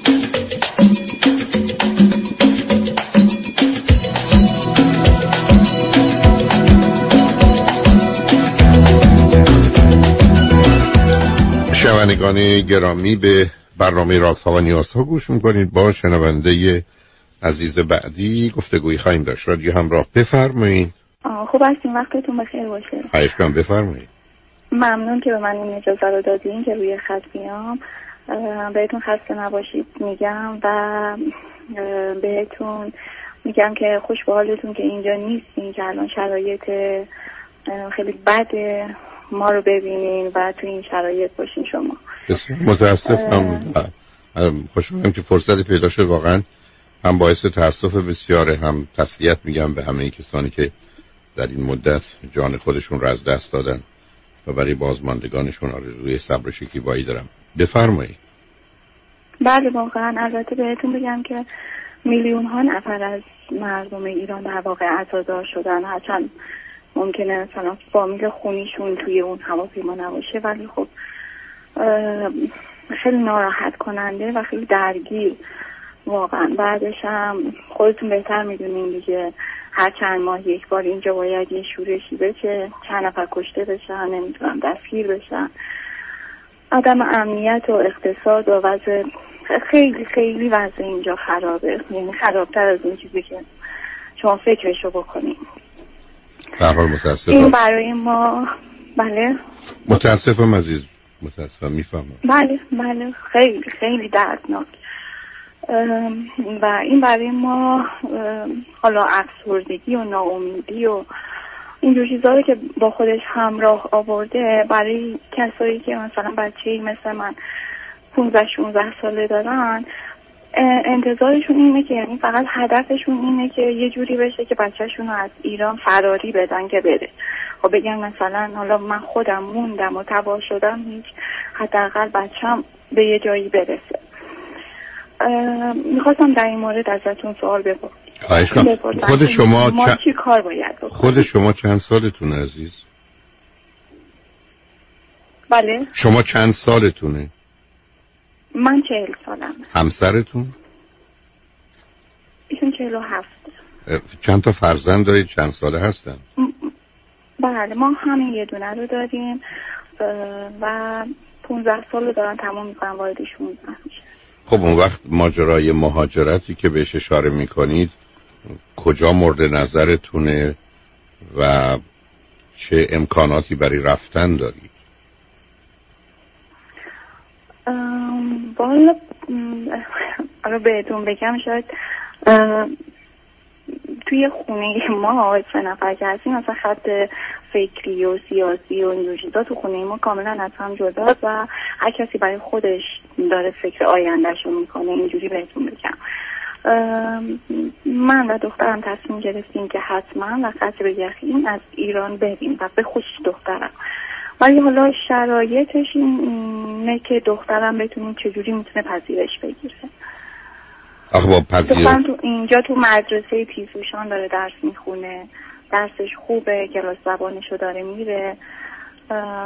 شنوندگان گرامی به برنامه رازها و نیازها گوش میکنید. با شنونده عزیز بعدی گفتگویی خواهیم داشت. رادیو همراه، بفرمایید.
خوب هستیم، وقتتون بخیر باشه.
خواهش کنم بفرمایید.
ممنون که به من این اجازه رو دادین که روی خط بیام. بهتون خسته نباشید میگم و بهتون میگم که خوش به حالتون که اینجا نیستین، که الان شرایط خیلی بده ما رو ببینین و تو این شرایط باشین شما.
متاسفم. خوشحالم که فرصتی پیدا شد. واقعا هم باعث تاسف بسیاره، هم تسلیت میگم به همه کسانی که در این مدت جان خودشون را از دست دادن و برای بازماندگانشون آرزوی صبر و شکیبایی دارم. بفرمایید.
بله واقعا البته بهتون بگم که میلیون ها نفر از مردم ایران در واقع عزادار شدن، هرچند ممکنه مثلا فامیل خونیشون توی اون هواپیما نباشه، ولی خب خیلی ناراحت کننده و خیلی درگیر واقعا. بعدش هم خودتون بهتر میدونین دیگه، هر چند ماه یک بار اینجا باید یه شورشی بشه، چند نفر کشته بشن، نمیتونم دستگیر بشن. عدم امنیت و اقتصاد و وضع خیلی خیلی وضع اینجا خرابه، یعنی خرابتر از اون چیزی که شما فکرشو بکنین.
در حال متاسفم.
این برای ما بله
متاسفم عزیز، متاسفم، میفهمم.
بله بله خیلی خیلی دردناک و این برای ما حالا افسردگی و ناامیدی و اینجور چیزا رو که با خودش همراه آورده، برای کسایی که مثلا بچه‌ای مثل من پانزده شانزده ساله دارن، انتظارشون اینه که یعنی فقط هدفشون اینه که یه جوری بشه که بچه‌شون رو از ایران فراری بدن که بره. خب بگن مثلا حالا من خودم موندم و تباه شدم، هیچ حداقل بچه‌م به یه جایی برسه. میخواستم در این مورد ازتون سوال بپرسم.
خواهش کنم. خود شما
ما
چ...
چی کار باید بکنیم؟
خود شما چند سالتونه عزیز؟
بله.
شما چند سالتونه؟
من چهل سالم.
همسرتون؟
ایشون چهل و هفت.
چند تا فرزند دارید؟ چند ساله هستن؟
بله ما همین یه دونه رو داریم و پونزده سال رو دارن تمام میکنن، وارد شونزده میشه.
خب اون وقت ماجرای مهاجرتی که بهش اشاره میکنید کجا مورد نظرتونه و چه امکاناتی برای رفتن دارید؟
والا اگه بهتون بگم شاید توی خونه ما سه نفر که هستیم مثلا خط فکری و سیاسی و اینجور چیزا تو خونه ما کاملا از هم جداست و هر کسی برای خودش داره فکر آیندهش رو میکنه. اینجوری بهتون بگم من و دخترم تصمیم گرفتیم که حتما و قطع به یقین از ایران بریم و به خصوص دخترم، ولی حالا شرایطش اینه که دخترم بتونیم چجوری میتونه پذیرش بگیره.
آخه با پذیرش
تو اینجا تو مدرسه پیزوشان داره درس میخونه، درسش خوبه، کلاس زبانشو داره میره.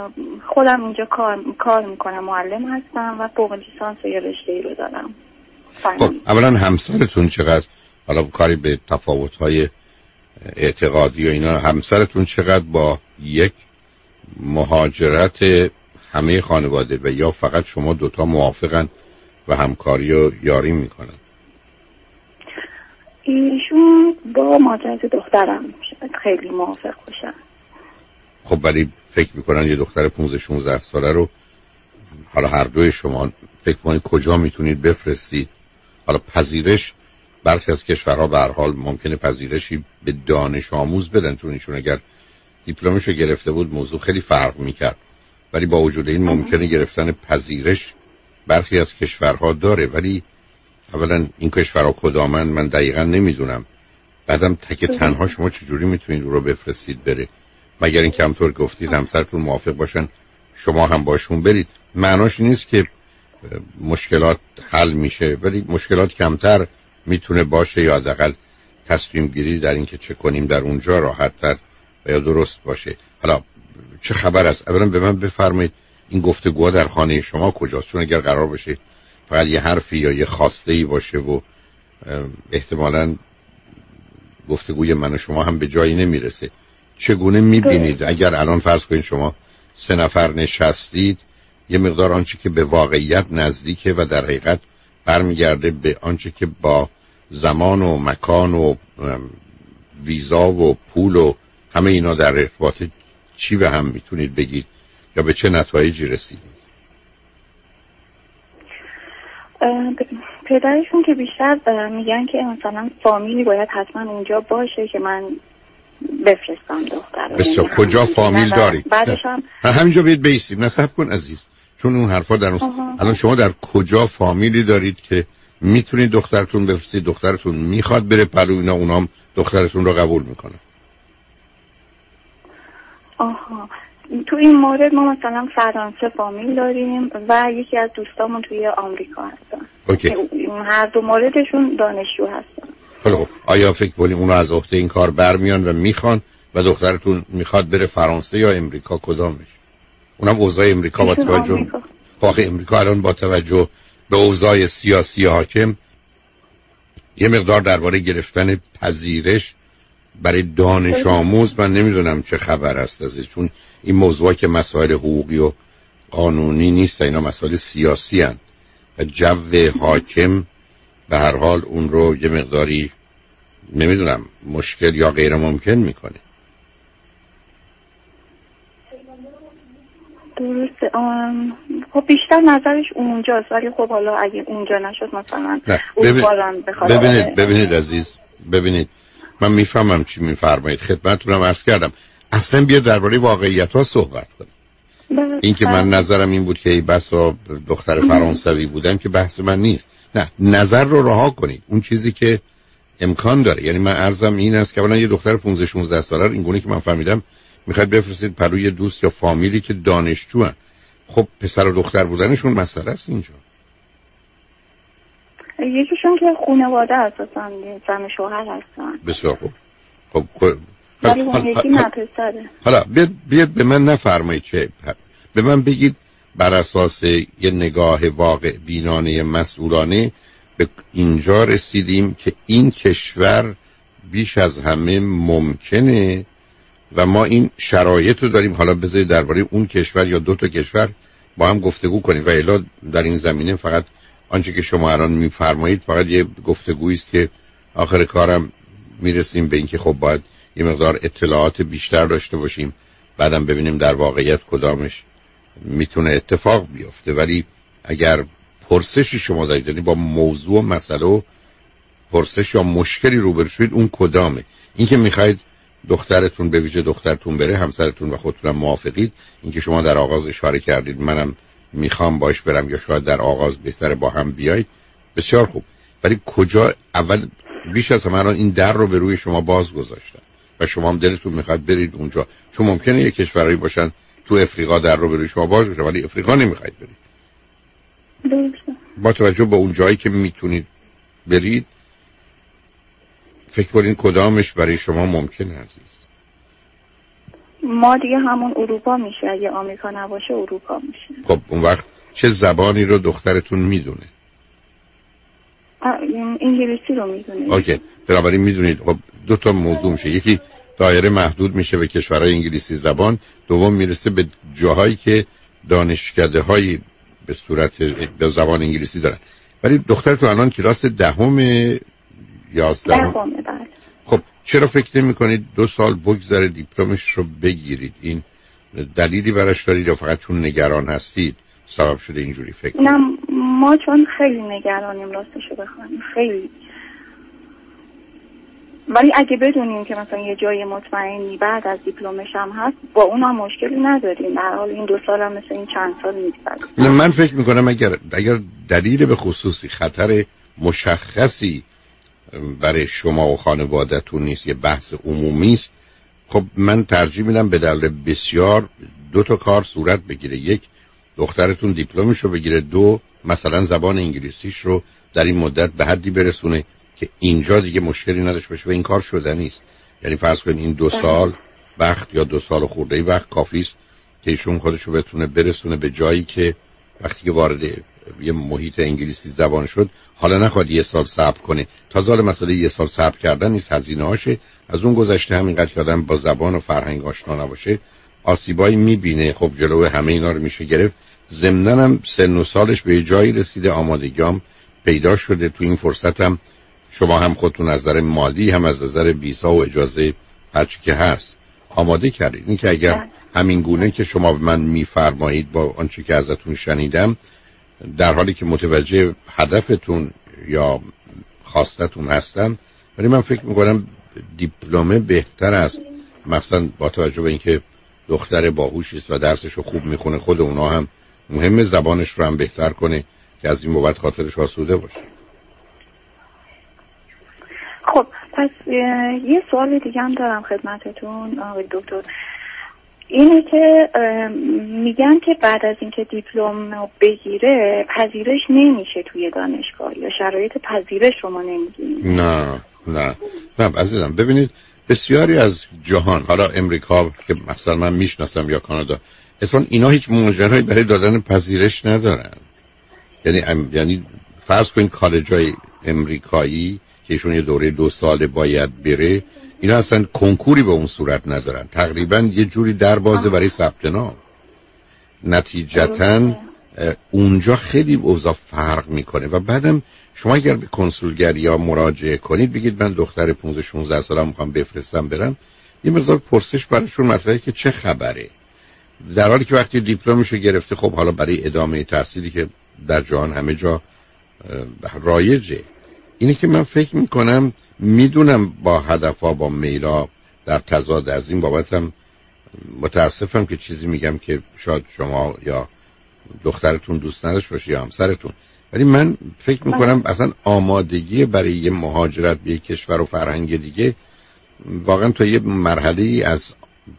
خودم اینجا کار کار میکنم، معلم هستم و فوق لیسانس یه رشته‌ای رو دارم.
خب اولا همسرتون چقدر، حالا کاری به تفاوت‌های اعتقادی و اینا، همسرتون چقدر با یک مهاجرت همه خانواده و یا فقط شما دوتا موافقن و همکاری و یاری میکنن؟
ایشون با مهاجرت دخترم خیلی موافق باشن.
خب ولی فکر میکنن یه دختر پانزده شانزده ساله رو حالا هر دوی شما فکر کنید کجا میتونید بفرستید؟ حالا پذیرش برخی از کشورها به هر حال ممکنه پذیرشی به دانش آموز بدن، چون ایشون اگر دیپلمش رو گرفته بود موضوع خیلی فرق میکرد، ولی با وجود این ممکنه گرفتن پذیرش برخی از کشورها داره. ولی اولا این کشورها کدامن من دقیقا نمیدونم، بعدم تک تنها شما چجوری میتونید رو بفرستید بره؟ مگر اینکه همطور گفتید همسرتون موافق باشن شما هم باشون برید. معناش نیست که مشکلات حل میشه، ولی مشکلات کمتر میتونه باشه یا حداقل تصمیم گیری در این که چه کنیم در اونجا راحت تر و یا درست باشه. حالا چه خبر است؟ اولا به من بفرمایید این گفتگوها در خانه شما کجاست؟ چون اگر قرار باشه فقط یه حرفی یا یه خواسته‌ای باشه و احتمالاً گفتگوی من و شما هم به جایی نمیرسه، چگونه میبینید اگر الان فرض کنید شما سه نفر نشستید، یه مقدار آنچه که به واقعیت نزدیکه و در حقیقت برمیگرده به آنچه که با زمان و مکان و ویزا و پول و همه اینا در ارتباط، چی به هم میتونید بگید یا به چه نتایجی رسیدید؟
پدرشون که بیشتر میگن که مثلا فامیلی باید حتما اونجا باشه که من بفرستم دختر.
بسیار کجا فامیل دارید؟
بعدش هم
همینجا بیاد بیستیم. نصب کن عزیز، چون اون حرفا در اون الان شما در کجا فامیلی دارید که میتونید دخترتون بفرستید؟ دخترتون میخواد بره پلو اینا، اونام دخترتون رو قبول میکنه؟
آها، تو این مورد ما مثلا فرانسه فامیل داریم و یکی از دوستامون توی آمریکا هستن.
اوکی.
هر دو موردشون دانشجو هستن.
خب آیا فکر کنید اونو از عهده این کار برمیان و میخوان و دخترتون میخواد بره فرانسه یا امریکا؟ کدامش؟ اونم اوضاع امریکا با توجه واقع امریکا الان با توجه به اوضاع سیاسی حاکم یه مقدار درباره گرفتن پذیرش برای دانش آموز من نمیدونم چه خبر است ازش، چون این موضوع که مسائل حقوقی و قانونی نیست، اینا مسائل سیاسی هستند و جو حاکم به هر حال اون رو یه مقداری نمیدونم مشکل یا غیر ممکن میکنه.
درسته. خب بیشتر نظرش اونجاست، ولی خب حالا اگه اونجا نشد مثلا
ببین... ببینید ببینید عزیز، ببینید من میفهمم چی میفرمایید، خدمتتونم عرض کردم اصلا بیا درباره واقعیت ها صحبت کنیم. این که من نظرم این بود که ای بسا دختر فرانسوی بودم که بحث من نیست، نه، نظر رو رها کنید. اون چیزی که امکان داره، یعنی من عرضم این است که اولا یه دختر پانزده شانزده ساله رو اینگونه که من فهمیدم میخواد بفرستید پروی دوست یا فامیلی که دانشجو هن. خب پسر و دختر بودنشون مسئله است اینجا.
یکیشون که خانواده اساسا زن شوهر هستن.
بسیار خوب. خب
ولی اون یکی نه پسره.
حالا بیاد بیاد به من نفرمایید که به من بگید بر اساس یه نگاه واقع بینانه مسئولانه به اینجا رسیدیم که این کشور بیش از همه ممکنه و ما این شرایط رو داریم. حالا بذارید درباره اون کشور یا دو تا کشور با هم گفتگو کنیم و الا در این زمینه فقط آنچه که شما الان میفرمایید فقط یه گفتگویی است که آخر کارم میرسیم به اینکه خب باید یه مقدار اطلاعات بیشتر داشته باشیم، بعدم ببینیم در واقعیت کدامش میتونه اتفاق بیفته. ولی اگر پرسشی شما دارید، یعنی با موضوع و مسئله و پرسش یا مشکلی روبرو شدید، اون کدامه؟ این که میخواید دخترتون به ویژه دخترتون بره، همسرتون و خودتونم موافقید، این که شما در آغاز اشاره کردید منم میخوام باش برم یا شاید در آغاز بهتره با هم بیایید، بسیار خوب. ولی کجا اول بیش از همه الان این در رو به روی شما باز گذاشتن و شما هم دلتون میخواد برید اونجا، چون ممکنه یک کشورایی باشن تو افریقا در رو به روی شما باز بشه ولی افریقا نمیخواید برید. با توجه به اون جایی که میتونید برید فکر کنید کدامش برای شما ممکنه عزیز؟
ما دیگه همون اروپا میشه، اگه آمریکا نباشه اروپا میشه.
خب اون وقت چه زبانی رو دخترتون میدونه؟
انگلیسی رو میدونید.
اوکی، بنابراین میدونید خب دو تا موضوع میشه، یکی دایره محدود میشه به کشورهای انگلیسی زبان، دوم میرسه به جاهایی که دانشکده‌هایی به صورت به زبان انگلیسی دارن. ولی دختر تو الان کلاس دهم یازدهم.
دهمه بله.
خب چرا فکر نمی‌کنید دو سال بگذره دیپلمش رو بگیرید؟ این دلیلی براش دارید یا فقط چون نگران هستید سبب شده اینجوری فکر کنید؟
نه ما چون خیلی نگرانیم راستشو بخوایم، خیلی. ولی اگه بدونیم که مثلا یه جای مطمئنی بعد از دیپلمش هم هست با اون هم مشکلی نداریم. در حال این دو سال هم مثل این چند سال میگذره.
نه من فکر میکنم اگر اگر دلیل به خصوصی خطر مشخصی برای شما و خانواده‌تون نیست، یه بحث عمومی است، خب من ترجیح میدم به دلیل بسیار دو تا کار صورت بگیره. یک، دخترتون دیپلمش رو بگیره، دو مثلا زبان انگلیسیش رو در این مدت به حدی برسونه که اینجا دیگه مشکلی نداشته باشه و این کار شدنی است. یعنی فرض کنید این دو سال وقت یا دو سال خورده وقت کافی است که ایشون خودش رو بتونه برسونه به جایی که وقتی که وارد یه محیط انگلیسی زبان شد حالا نخواد یه سال صبر کنه. تازه مسئله یه سال صبر کردن نیست، هزینه هاشه. از اون گذشته همینقدر که آدم با زبان و فرهنگ آشنا نباشه آسیبایی میبینه. خب جلو همه اینا رو میشه گرفت. ضمناً هم سن و سالش به جایی رسیده، آمادگیام پیدا شده. تو این فرصت هم شما هم خودتون از نظر مالی هم از نظر ویزا و اجازه هرچی که هست آماده کردید. این که اگر همین گونه که شما به من میفرمایید با آنچه که ازتون شنیدم، در حالی که متوجه هدفتون یا خواستتون هستم، ولی من فکر میکنم دیپلمه بهتر است، مثلا با توجه به اینکه دختر باهوشی است و درسش رو خوب میخونه، خود اونا هم مهم زبانش رو هم بهتر کنه که از این بابت خاطرش آسوده باشه.
خب پس یه سوال دیگه هم دارم خدمتتون آقای دکتر، اینه که میگن که بعد از اینکه دیپلم رو بگیره پذیرش نمیشه توی دانشگاه یا شرایط پذیرش رو ما نمیدونیم.
نه نه نه عزیزم، ببینید بسیاری از جهان، حالا امریکا که مثلا من میشناسم یا کانادا، اصلا اینا هیچ ماجرایی برای دادن پذیرش ندارن. یعنی یعنی فرض کنید کالج‌های امریکایی که ایشون یه دوره دو ساله باید بره، اینا اصلا کنکوری به اون صورت ندارن، تقریبا یه جوری در بازه برای ثبت نام. نتیجتاً اونجا خیلی اوضاع فرق میکنه. و بعدم شما اگر به کنسولگری یا مراجعه کنید بگید من دختر پانزده شانزده سالم میخوام بفرستم برم، یه مقدار پرسش براشون مطرحه که چه خبره، در حالی که وقتی دیپلمشو گرفته خب حالا برای ادامه تحصیلی که در جهان همه جا رایجه. اینه که من فکر میکنم، میدونم با هدفها با میلا در تضاد، از این بابتم متاسفم که چیزی میگم که شاید شما یا دخترتون دوست نداشته باشه یا همسرتون، ولی من فکر میکنم اصلا آمادگی برای یه مهاجرت به یک کشور و فرهنگ دیگه واقعا تا یه مرحله از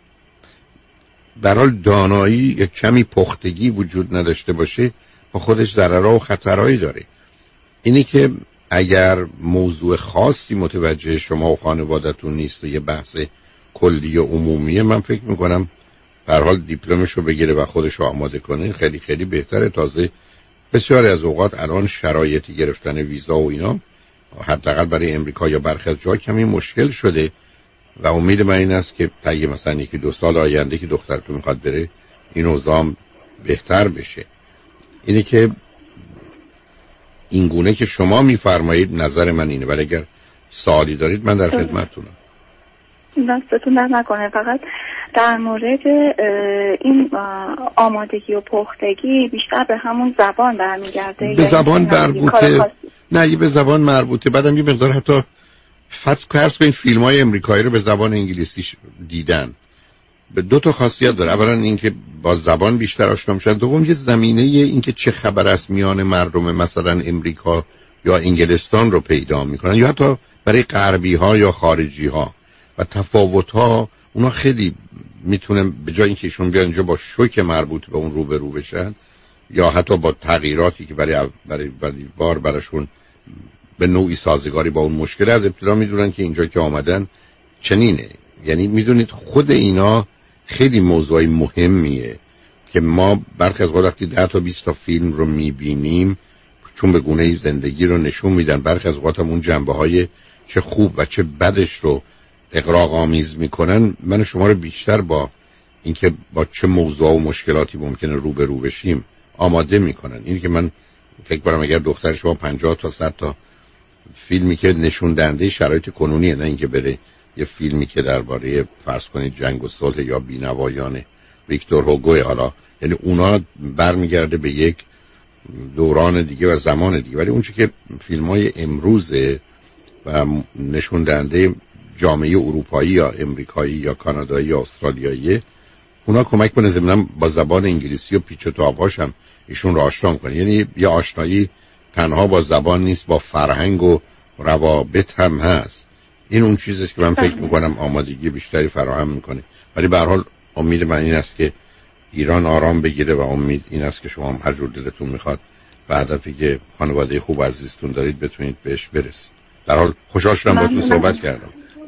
در حال دانایی یک کمی پختگی وجود نداشته باشه با خودش ضررها و خطرهایی داره. اینی که اگر موضوع خاصی متوجه شما و خانوادتون نیست و یه بحث کلی و عمومیه، من فکر میکنم به هر حال دیپلمشو بگیره و خودش رو آماده کنه خیلی خیلی بهتره. تازه بسیاری از اوقات الان شرایطی گرفتن ویزا و اینا حداقل برای امریکا یا برخی از جاها کمی مشکل شده و امید من این است که تا مثلا یکی دو سال آینده که دخترتون میخواد بره این اوضاع بهتر بشه. اینه که این گونه که شما میفرمایید نظر من اینه، ولی اگر سوالی دارید من در خدمتتونم.
دستتون در نکنه. فقط در مورد این آمادگی و پختگی بیشتر به همون زبان برمیگرده.
به زبان مربوطه، نه یه به زبان مربوطه. بعدم یه مقدار حتی فرض کنید فیلم های امریکایی رو به زبان انگلیسی دیدن، به دو تا خاصیت داره. اولا اینکه با زبان بیشتر آشنا میشن، دوم یه زمینه اینکه چه خبر است میان مردم مثلا امریکا یا انگلستان رو پیدا میکنن یا حتی برای غربی ها یا خارجی ها و تفاوت ها اونا خیلی میتونه به جای اینکه ایشون بیان اینجا با شوک مربوط به اون رو به رو بشن یا حتی با تغییراتی که برای برای برای بار براشون به نوعی سازگاری با اون مشکل از ابتدا میدونن که اینجا که آمدن چنینه. یعنی میدونید خود اینا خیلی موضوعی مهمیه که ما برخی از وقتی ده تا بیست تا فیلم رو میبینیم چون به گونه‌ای زندگی رو نشون میدن. برخی از اوقات هم اون جنبه‌های چه خوب و چه بدش رو اغراق آمیز میکنن. من شما رو بیشتر با اینکه با چه موضوع و مشکلاتی ممکنه رو به رو بشیم آماده میکنن. اینی که من فکر کنم اگر دختر شما پنجاه تا صد تا فیلمی که نشون دهنده شرایط کنونیه، نه اینکه بره یه فیلمی که درباره فرض کنید جنگ و صلح یا بینوایان ویکتور هوگو، حالا یعنی اونا برمیگرده به یک دوران دیگه و زمان دیگه، ولی اون چیزی که فیلم‌های امروزه و نشون دهنده جامعه اروپایی یا امریکایی یا کانادایی یا استرالیایی، اونا کمک کنه ضمن با زبان انگلیسی و پیچ و تاب‌هاش هم ایشون رو آشنا کنه. یعنی یه آشنایی تنها با زبان نیست، با فرهنگ و روابط هم هست. این اون چیزیست که من فکر میکنم آمادگی بیشتری فراهم میکنه. ولی به هر حال امید من این است که ایران آرام بگیره و امید این است که شما هم هر جور دلتون میخواد و هدفی که خانواده خوب و عزیزتون دارید بتونید بهش برسید. در حال خوشحال شدم با تو صحبت کردم.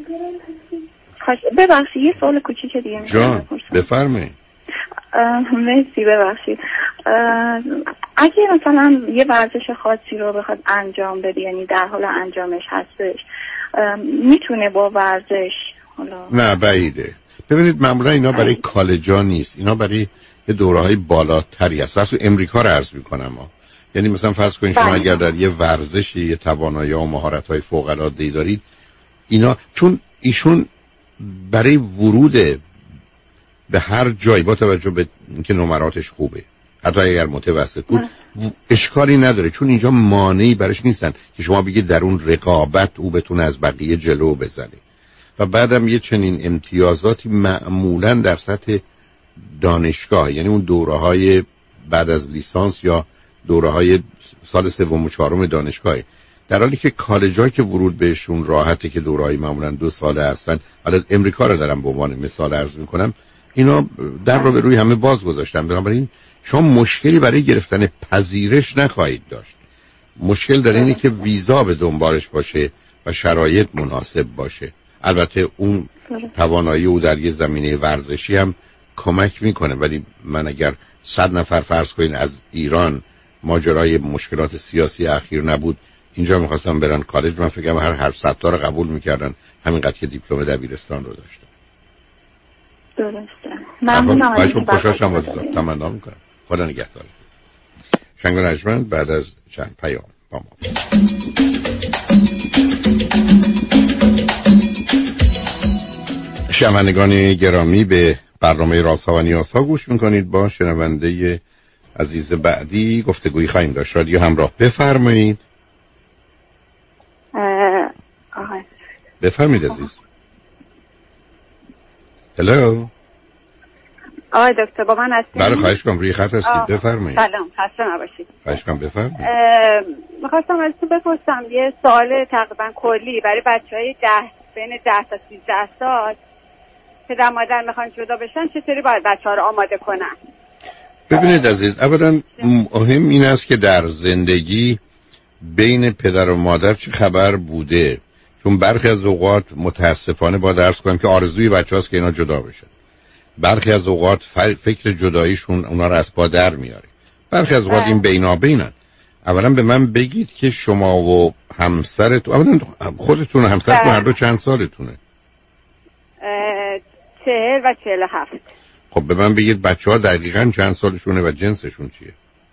ببخشید یه سوال کوچیک دیگه
جان بفرمایید.
مرسی. ببخشید اگه مثلا یه ورزش خاصی رو بخواد انجام بده، یعنی در حال انجامش هستش، میتونه با ورزش حالا؟ نه
بعیده. ببینید معمولا اینا برای کالجا نیست، اینا برای یه دوره‌های بالاتری هست. واسه امریکا رو عرض می‌کنم ها. یعنی مثلا فرض کنید شما اگر در یه ورزشی یه توانایی و مهارت‌های فوق‌العاده‌ای دارید، اینا چون ایشون برای ورود به هر جایی با توجه به اینکه نمراتش خوبه، حتی اگر متوسط بود اشکالی نداره، چون اینجا مانعی برش نیستن که شما بگید در اون رقابت او بتونه از بقیه جلو بزنه. و بعدم یه چنین امتیازاتی معمولا در سطح دانشگاه، یعنی اون دوره‌های بعد از لیسانس یا دوره‌های سال سوم و چهارم دانشگاه، در حالی که کالج‌ها که ورود بهشون راحته که دوره‌های معمولا دو ساله هستن. حالا امریکا رو دارم به عنوان مثال عرض می‌کنم، اینا در رو به روی همه باز گذاشتن. بنابراین شما مشکلی برای گرفتن پذیرش نخواهید داشت. مشکل در اینه که ویزا به دنبالش باشه و شرایط مناسب باشه. البته اون توانایی او در یه زمینه ورزشی هم کمک میکنه، ولی من اگر صد نفر فرض کنین از ایران ماجرای مشکلات سیاسی اخیر نبود اینجا میخواستم برن کالج، من فکرم هر هر صد تا رو قبول میکردن، همینقدر که دیپلم دبیرستان رو داشتن.
درسته. ممنونم.
باید خوب خوشحال شما رو تمنا میکنم. خدا نگهدار. شنگ و نجمن بعد از چند پیام با ما. شنوندگان گرامی به برنامه رازها و نیازها گوش میکنید. با شنونده عزیز بعدی گفتگویی خواهیم داشت. رادیو همراه بفرمایید.
آها
بفرمایید عزیز. هلو
آقای دکتر با من هستید؟
بله خواهش کنم، روی خط هستید، بفرمایید.
سلام، خسته نباشید.
خواهش کنم بفرمایید.
میخواستم ازتون بپرسم یه سوال تقریبا کلی برای بچهای ده بین ده تا سیزده سال پدر مادر میخوان جدا بشن، چطوری باید بچه‌ها رو آماده کنن؟
ببینید عزیز، اولا مهم این است که در زندگی بین پدر و مادر چه خبر بوده، چون برخی از اوقات متاسفانه با درس کنم که آرزوی بچه‌هاست که اینا جدا بشن. برخی از اوقات فکر جداییشون اونا رو از پا در میاره. برخی از اوقات این بینابینن. اولا به من بگید که شما و همسرتون، اولا خودتون و همسرتون هر دو چند سالتونه؟
چهل و چهل و هفت.
خب به من بگید بچه ها دقیقا چند سالشونه و جنسشون چیه؟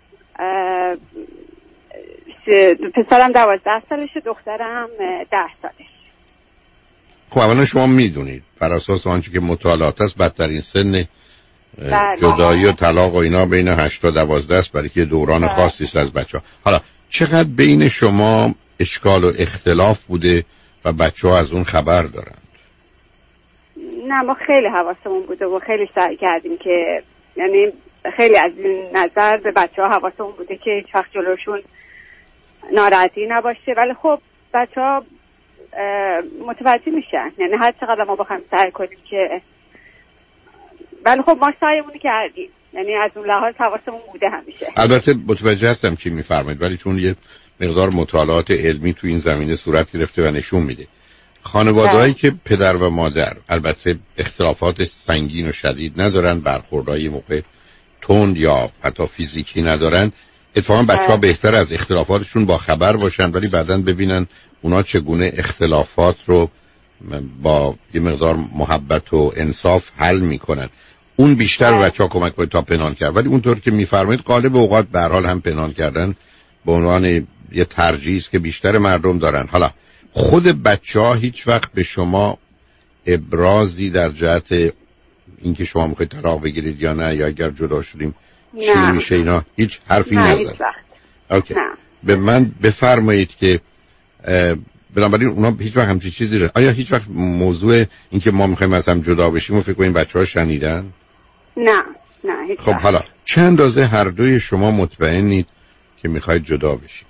پسرم دوازده سالشه، دخترم ده سالش.
خب اولا شما میدونید بر اساس آنچه که مطالعات است بدترین سن جدایی و طلاق و اینا بین هشت تا دوازده است، برای که دوران خاصی است از بچه ها. حالا چقدر بین شما اشکال و اختلاف بوده و بچه ها از اون خبر دارند؟
نه ما خیلی حواسمون بوده و خیلی سعی کردیم که، یعنی خیلی از این نظر به بچه ها حواسمون بوده که هیچ وقت جلوشون ناراحتی نباشه، ولی خب بچه ها متوجه میشن، یعنی هر چقدر ما بخوایم سعی کنیم که، ولی خب ما سعیمون کردیم، یعنی از اون لحاظ حواسمون بوده همیشه.
البته متوجه هستم چی میفرمایید، ولی چون یه مقدار مطالعات علمی تو این زمینه صورت گرفته و نشون میده خانواده‌هایی که پدر و مادر البته اختلافات سنگین و شدید ندارن، برخوردهای موقع تند یا حتی فیزیکی ندارن، اتفاقا بچه‌ها بهتر از اختلافاتشون با خبر باشن ولی بعداً ببینن اونا چگونه اختلافات رو با یه مقدار محبت و انصاف حل میکنن. اون بیشتر به بچه‌ها کمک کنه تا پنهان کرد. ولی اونطور که میفرمایید غالب اوقات به هر حال هم پنهان کردن به عنوان یه ترجیح است که بیشتر مردم دارن. حالا خود بچه‌ها هیچ وقت به شما ابرازی در جهت اینکه شما میخواید طلاق بگیرید یا نه، یا اگر جدا شدیم چی میشه، اینا هیچ حرفی نزدن؟ اوکی. نه. به من بفرمایید که بنابراین اونا هیچ وقت همچین چیزی رو، آیا هیچ وقت موضوع اینکه ما میخوایم از هم جدا بشیم و فکر کنیم بچه‌ها شنیدن؟
نه نه هیچ.
خب حالا چه اندازه هر دوی شما مطمئنید که میخواید جدا بشید؟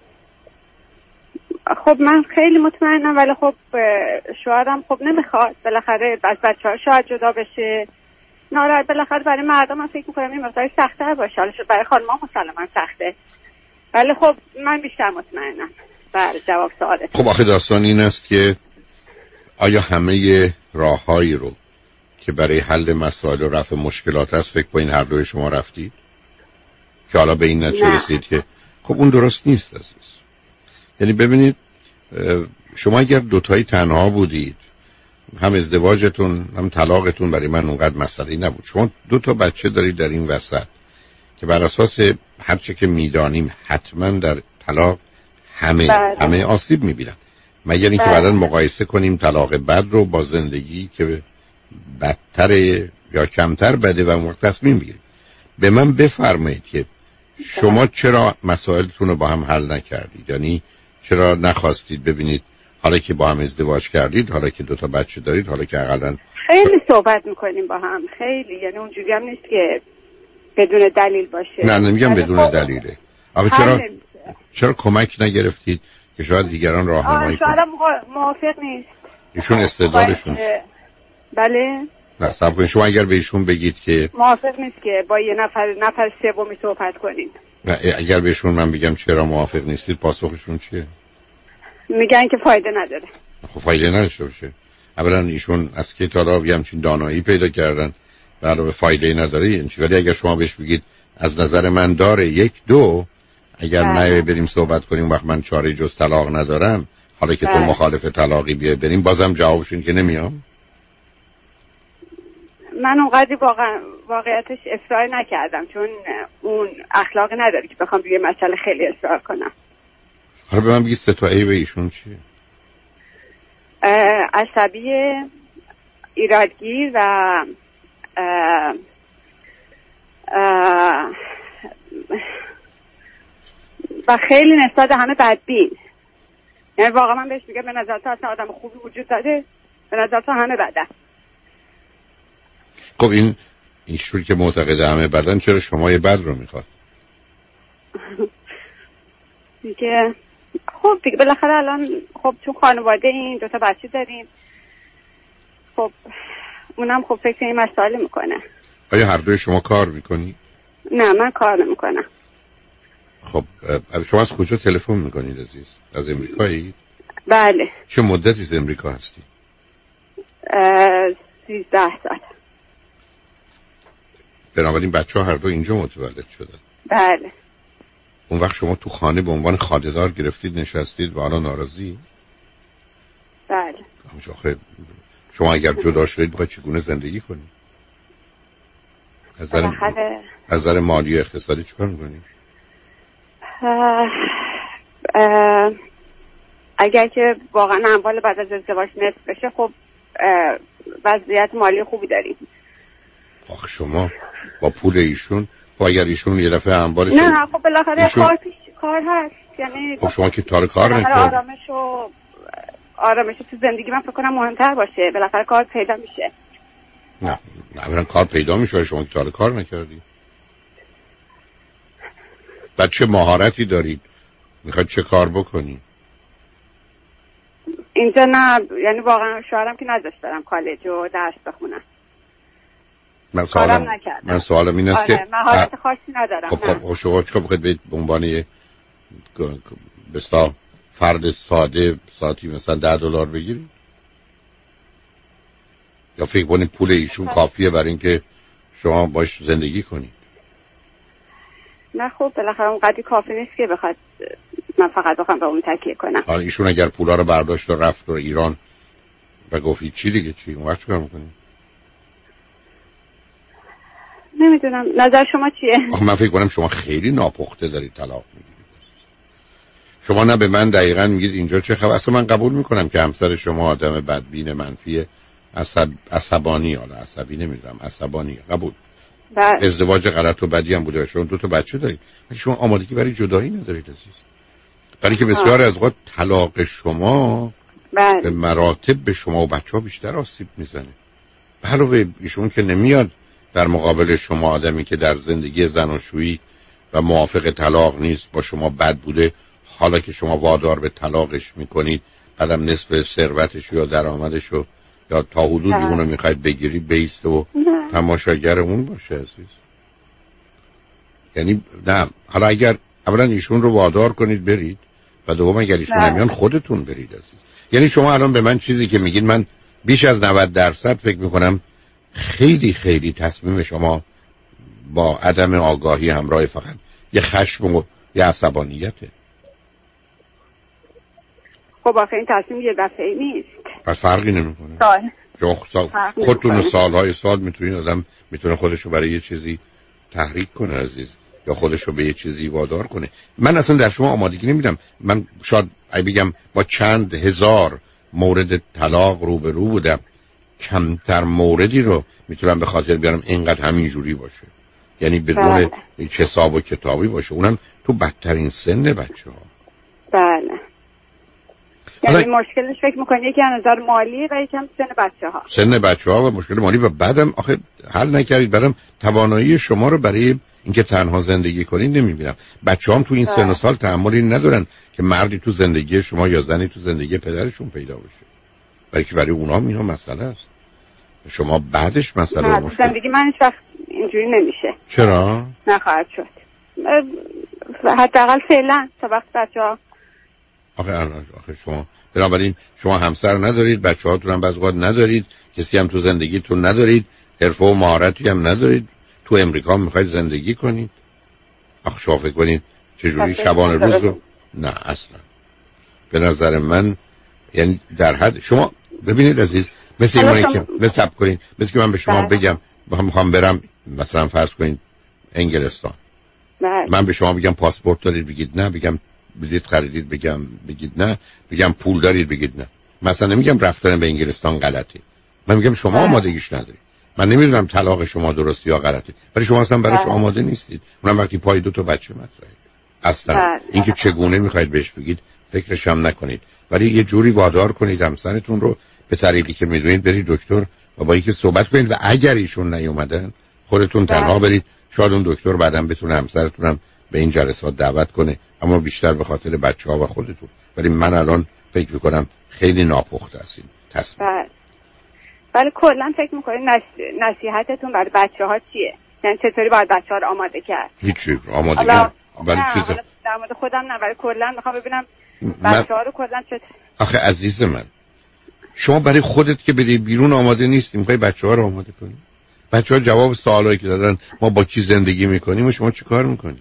خب من خیلی مطمئنم، ولی خب شوهرم خب نمیخواد. بالاخره از بچه‌ها شاید جدا بشه، ناراحت. بالاخره برای مردم من فکر می‌کنم این مسئله سخت‌تر باشه، حالا برای خانم‌ها مسلماً سخته، ولی خب من بیشتر مطمئنم. بله جواب سوالت.
خب آخه داستان این است که آیا همه راه‌هایی رو که برای حل مسائل و رفع مشکلات هست فکر کنین هر دوی شما رفتید که حالا به این نتیجه رسید که خب اون درست نیست عزیز؟ یعنی ببینید شما اگر دوتایی تنها بودید، هم ازدواجتون هم طلاقتون برای من اونقدر مسئله نبود. شما دو تا بچه دارید در این وسط که بر اساس هرچه که میدانیم حتما در طلاق همه بله. همه آسیب میبینن، مگر اینکه بعداً مقایسه کنیم طلاق بد رو با زندگی که بدتر یا کمتر بده و اون وقت تصمیم بگیرید. به من بفرمایید که شما چرا مسائلتون رو با هم حل نکردید؟ یعنی چرا نخواستید ببینید حالا که با هم ازدواج کردید، حالا که دو تا بچه دارید، حالا که اقلاً
خیلی صحبت میکنیم با هم، خیلی، یعنی اونجوری هم نیست که بدون دلیل باشه.
نه نمیگم بدون دلیله. آخه چرا چرا کمک نگرفتید که شاید دیگران راهنمایی کنن؟
شاید موافق نیست.
ایشون استعدادشون
بله.
نه صبر کنید، شما اگر به ایشون بگید که
موافق نیست که با یه نفر نفر سومی صحبت کنید.
نه اگر بهشون من بگم چرا موافق نیستید پاسخشون چیه؟
میگن که فایده نداره.
خب فایده نداشته باشه. اولا ایشون از که تا یه همچین دانایی پیدا کردن و علاوه فایده نداره این چی. ولی اگر شما بهش بگید از نظر من داره یک دو، اگر نه بریم صحبت کنیم وقت من چاره جز طلاق ندارم، حالا که تو مخالف طلاقی بیای بریم، بازم جوابشون که نمیام.
من اونقدر واقع... واقعیتش اصرار نکردم، چون اون اخلاقی نداره که بخوام روی مسئله خیلی اصرار کنم.
حالا به من بگید سه تا عیب ایشون چیه؟
عصبی، ایرادگیر و اه... اه... و خیلی نسبت همه بدبین. یعنی واقعا من بهش میگم به نظر تو اصلا آدم خوبی وجود داره؟ به نظر تو همه بدن.
خب این ایشون که معتقد همه بدن، چرا شما یه بد رو میخواد؟
دیگه خب دیگه بالاخره الان خب تو خانواده این دوتا بچه داریم، خب اونم خب فکر این مسائل میکنه.
آیا هر دوی شما کار میکنی؟
نه من کار نمیکنم.
خب شما از کجا تلفن میکنید عزیز؟ از امریکایی؟
بله.
چه مدتی از امریکا هستی؟
سیزده سال.
بنابراین بچه ها هر دو اینجا متولد شدن؟
بله.
اون وقت شما تو خانه به عنوان خانه‌دار گرفتید نشستید و حالا ناراضی؟
بله.
آخه شما اگر جدا شدید باید چگونه زندگی کنید؟ از نظر از نظر مالی و اقتصادی چیکار می‌کنید؟
اگر که واقعا اموال بعد از ازدواج نصف بشه، خب وضعیت مالی خوبی داریم.
آخه شما با پول ایشون، خب اگر ایشون یه دفعه اموالش
نه نه خب بالاخره ایشون... کار پیش کار هست، یعنی
خب شما که تار کار نکنید.
آرامش و آرامش تو زندگی من فکر کنم مهمتر باشه، بالاخره کار پیدا میشه.
نه نه کار پیدا میشه، شما که تار کار نکردید. بعد چه مهارتی دارید؟ میخواید چه کار بکنید؟
اینجا نه، یعنی واقعا شوهرم که نذاشت برم کالج و درس بخونم.
من سوالم من سوالم این است
آره،
که
مهارت خاصی ندارم.
خب خب شما چیکار بخواید به عنوان یه بستا فرد ساده ساعتی مثلا ده دلار بگیرید؟ یا فکر کنید پول ایشون کافیه برای اینکه شما باش زندگی کنید؟
نه خب بالاخره اون قدری کافی نیست که بخواد من فقط بخوام به اون تکیه کنم.
حالا ایشون اگر پولا رو برداشت و رفت و ایران و گفتی چی دیگه چی اون وقت چیکار می‌کنی؟
نمیدونم نظر شما چیه؟
آخه من فکر کنم شما خیلی ناپخته دارید طلاق میگیرید. شما نه به من دقیقاً میگید اینجا چه خبر. اصلا من قبول میکنم که همسر شما آدم بدبین منفی عصب عصبانی حالا عصبی نمیدونم عصبانی قبول.
بله.
ازدواج غلط و بدی هم بوده. شما دو تا بچه دارید. ولی شما آمادگی برای جدایی ندارید عزیز. برای که بسیار از وقت طلاق شما
بله.
به مراتب به شما و بچه‌ها بیشتر آسیب میزنه. علاوه ایشون که نمیاد در مقابل شما آدمی که در زندگی زناشویی و موافق طلاق نیست با شما بد بوده، حالا که شما وادار به طلاقش میکنید بعدم نصف ثروتش یا درآمدش رو یا تا حدودی اونو میخواید بگیری بیست و نه. تماشاگر اون باشه عزیز. یعنی نه حالا اگر اولا ایشون رو وادار کنید برید و دوم اگر ایشون نمیان خودتون برید عزیز. یعنی شما الان به من چیزی که میگید من بیش از نود درصد فکر میکنم خیلی خیلی تصمیم شما با عدم آگاهی همراه فقط یه خشم و یه عصبانیته.
خب آخه این تصمیم یه دفعه نیست.
پس فرقی نمیکنه.
سال.
سال. خودتون سالهای سال میتونین آدم میتونه خودشو برای یه چیزی تحریک کنه عزیز یا خودشو به یه چیزی وادار کنه. من اصلا در شما آمادگی نمیدم. من شاید ای بگم با چند هزار مورد طلاق روبرو بودم، کمتر موردی رو میتونم به خاطر بیارم اینقدر همینجوری باشه، یعنی بدون هیچ حساب و کتابی باشه، اونم تو بدترین سن بچه ها.
بله. یعنی مشکلش فکر میکنی یکی از نظر مالی و یکم سن بچه ها.
سن بچه ها و مشکل مالی و بعدم آخه حل نکردید. بعدم توانایی شما رو برای اینکه تنها زندگی کنید نمیبینم. بچه هم تو این سن و سال تحملی ندارن که مردی تو زندگی شما یا زنی تو زندگی پدرشون پیدا بشه. برای که برای اونا اینا مسئله است. شما بعدش مسئله
نه مشکل. زندگی من هیچ وقت اینجوری نمیشه.
چرا؟
نخواهد شد. حداقل فعلا تا وقت بچه‌ها.
آخه آخه شما بنابراین شما همسر ندارید، بچه‌هاتون هم بعضی وقت ندارید، کسی هم تو زندگیتون ندارید، حرفه و مهارتی هم ندارید، تو امریکا میخواید زندگی کنید. آخه شما فکر کنید چجوری شبانه روز رو؟ نه اصلا. به نظر من یعنی در حد شما ببینید عزیز مثل اینه که مثل کنید مثل که من به شما بله. بگم میخوام برم مثلا فرض کنید انگلستان
بله.
من به شما بگم پاسپورت دارید بگید نه، بگم بلیط خریدید بگم بگید نه، بگم پول دارید بگید نه. مثلا نمیگم رفتن به انگلستان غلطه، من میگم شما آمادگیش ندارید. من نمیدونم طلاق شما درستی یا غلطه ولی شما اصلا براش آماده نیستید. اونم وقتی پای دو تا بچه مطرحه اصلا اینکه چگونه میخواید بهش بگید فکرش هم نکنید، ولی یه جوری وادار کنید همسرتون رو به طریقی که میدونید برید دکتر و با اینکه صحبت کنید و اگر ایشون نیومدن خودتون تنها برید. شاید اون دکتر بعداً بتونه همسرتون هم به این جلسات دعوت کنه، اما بیشتر به خاطر بچه‌ها و خودتون. ولی من الان فکر می‌کنم خیلی ناپخته هستین تصمیم.
بله. ولی کلا فکر می‌کنید نصیحتتون برای بچه‌ها چیه؟ یعنی چطوری باید بچه‌ها رو آماده کرد؟
هیچی آمادگی برای چیزا.
در مورد خودم نه، برای کلا می‌خوام ببینم بچه‌ها رو کلا چطور.
آخه عزیز من شما برای خودت که بری بیرون آماده نیستی، میخوای بچه‌ها رو آماده کنی؟ بچه‌ها جواب سوالایی که دادن ما با کی زندگی میکنیم و شما چی کار میکنی؟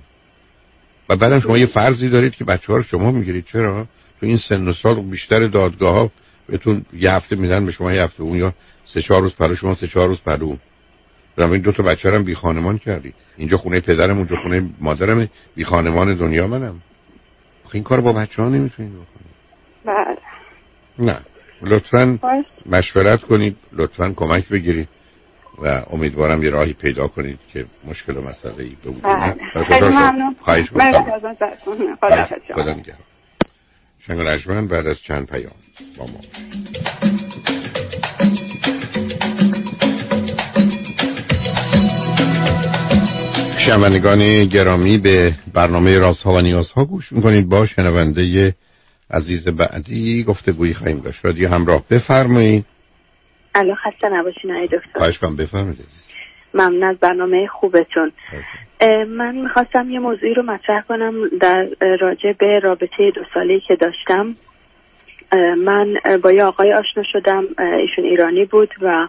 و بعدم شما یه فرضی دارید که بچه‌ها رو شما میگیرید. چرا؟ تو این سن و سال بیشتر دادگاه‌ها بهتون یه هفته میدن به شما، یه هفته اون، یا سه چهار روز برای شما، سه چهار روز برای اون. این دو تا بچه رو هم بی خانمان کردی. اینجا خونه پدرم، اونجا خونه مادرم، بی خانمان دنیا منم. این کارو با بچه‌ها نمیتونید بکنید.
بله.
نه. لطفاً مشورت کنید، لطفاً کمک بگیرید و امیدوارم یه راهی پیدا کنید که مشکل و مسئله‌ای به وجود نیاد.
خیلی ممنون.
خواهش می‌کنم.
خدا
خدا نگهدار. شنگ رجمن بعد از چند پیام با ما. شنوندگان گرامی به برنامه رازها و نیازها گوش میکنید. با شنونده عزیز بعدی گفتگویی خواهیم داشت. رادیو همراه بفرمایید.
الو خسته نباشین آقای دکتر.
خواهش کنم بفرمایید.
ممنون از برنامه خوبتون. من میخواستم یه موضوعی رو مطرح کنم در راجع به رابطه دو ساله‌ای که داشتم. من با یه آقای آشنا شدم، ایشون ایرانی بود و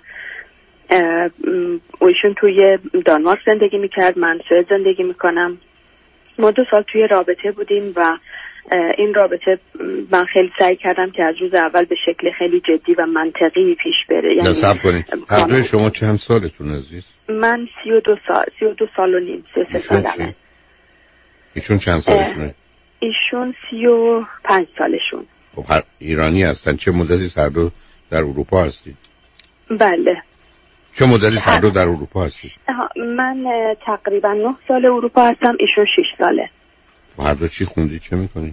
ایشون توی دانمارک زندگی میکرد، من سوئد زندگی میکنم ما دو سال توی رابطه بودیم و این رابطه من خیلی سعی کردم که از روز اول به شکل خیلی جدی و منطقی پیش بره.
یعنی صبر کنید. هر دوی شما چند سالتون عزیز؟
من سی و دو سال سی و دو سال و نیم سی و سه سالمه.
ایشون چند سالشونه؟
ایشون سی و پنج سالشون.
خب هر ایرانی هستن. چه مدتی هر دو در اروپا هستید؟
بله.
چه مدتی هر دو در اروپا هستید؟
من تقریبا نه سال اروپا هستم، ایشون شش ساله.
هر دو چی خوندی؟ چه میکنی؟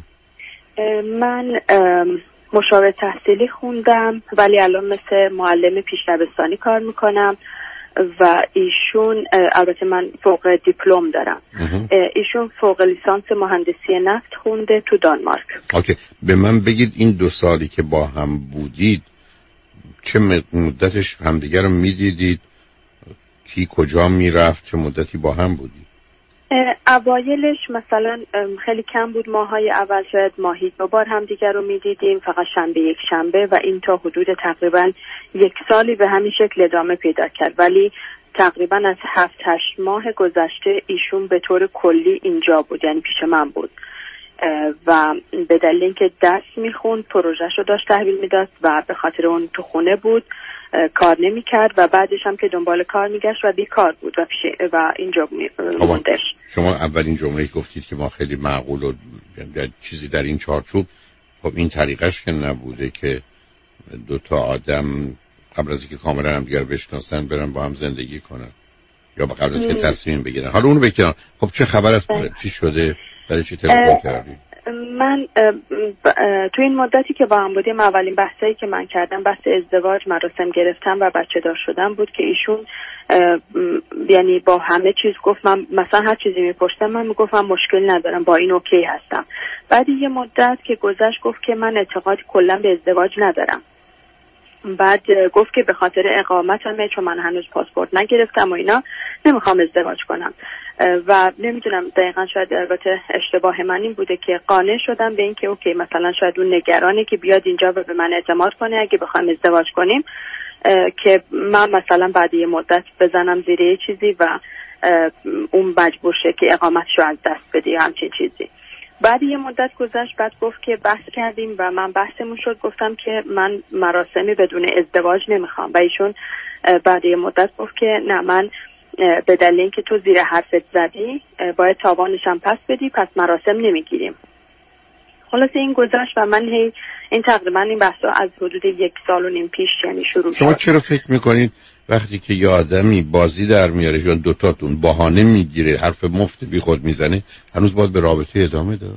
من مشاور تحصیلی خوندم ولی الان مثل معلم پیش‌دبستانی کار میکنم و ایشون البته من فوق دیپلم دارم. ایشون فوق لیسانس مهندسی نفت خونده تو دانمارک.
اوکی، به من بگید این دو سالی که با هم بودید چه مدتش همدیگر رو میدیدید؟ کی کجا میرفت؟ چه مدتی با هم بودید؟
اوایلش مثلا خیلی کم بود، ماهای اول شاید ماهی دو بار هم دیگر رو میدیدیم، فقط شنبه یک شنبه، و این تا حدود تقریبا یک سالی به همین شکل ادامه پیدا کرد. ولی تقریبا از هفت هشت ماه گذشته ایشون به طور کلی اینجا بود، یعنی پیش من بود و به دلیل اینکه درس میخوند پروژهش رو داشت تحویل میداد و به خاطر اون تو خونه بود، کار نمی‌کرد و بعدش هم که دنبال کار میگشت و بیکار بود و پیش و اینجا موندش.
شما اولین جمله گفتید که ما خیلی معقول و چیزی در این چارچوب. خب این طریقش که نبوده که دو تا آدم قبل از اینکه کاملا هم دیگر بشناسن برن با هم زندگی کنن یا به قبل از اینکه تصمیم بگیرن. حالا اونو بکنن. خب چه خبر است؟ چی شده؟ برای چی تلفن کردی؟
من تو این مدتی که با هم بودیم اولین بحثایی که من کردم بحث ازدواج، مراسم گرفتم و بچه دار شدم بود که ایشون یعنی با همه چیز گفت، من مثلا هر چیزی میپرسیدم من میگفتم مشکل ندارم، با این اوکی هستم. بعد یه مدت که گذشت گفت که من اعتقاد کلا به ازدواج ندارم. بعد گفت که به خاطر اقامتمه، چون من هنوز پاسپورت نگرفتم و اینا نمیخوام ازدواج کنم. و نمیدونم دقیقا شاید البته اشتباه من این بوده که قانع شدم به این که اوکی مثلا شاید اون نگرانه که بیاد اینجا و به من اعتماد کنه اگه بخوایم ازدواج کنیم، که من مثلا بعد یه مدت بزنم زیر یه چیزی و اون مجبور شه که اقامتشو از دست بده همچین چیزی. بعد یه مدت گذشت، بعد گفت که بحث کردیم و من بحثمون شد، گفتم که من مراسمی بدون ازدواج نمیخوام و ایشون بعد یه مدت گفت که نه، من به دلیل اینکه تو زیر حرفت زدی باید تاوانش هم پس بدی، پس مراسم نمیگیریم. خلاصه این گذشت و من هی این تقریبا این بحثا از حدود یک سال و نیم پیش یعنی شروع شد.
شما چرا فکر میکنید وقتی که یه آدمی بازی در میاره یا دوتاتون بهانه میگیره حرف مفت بی خود میزنه هنوز باید به رابطه ادامه داد؟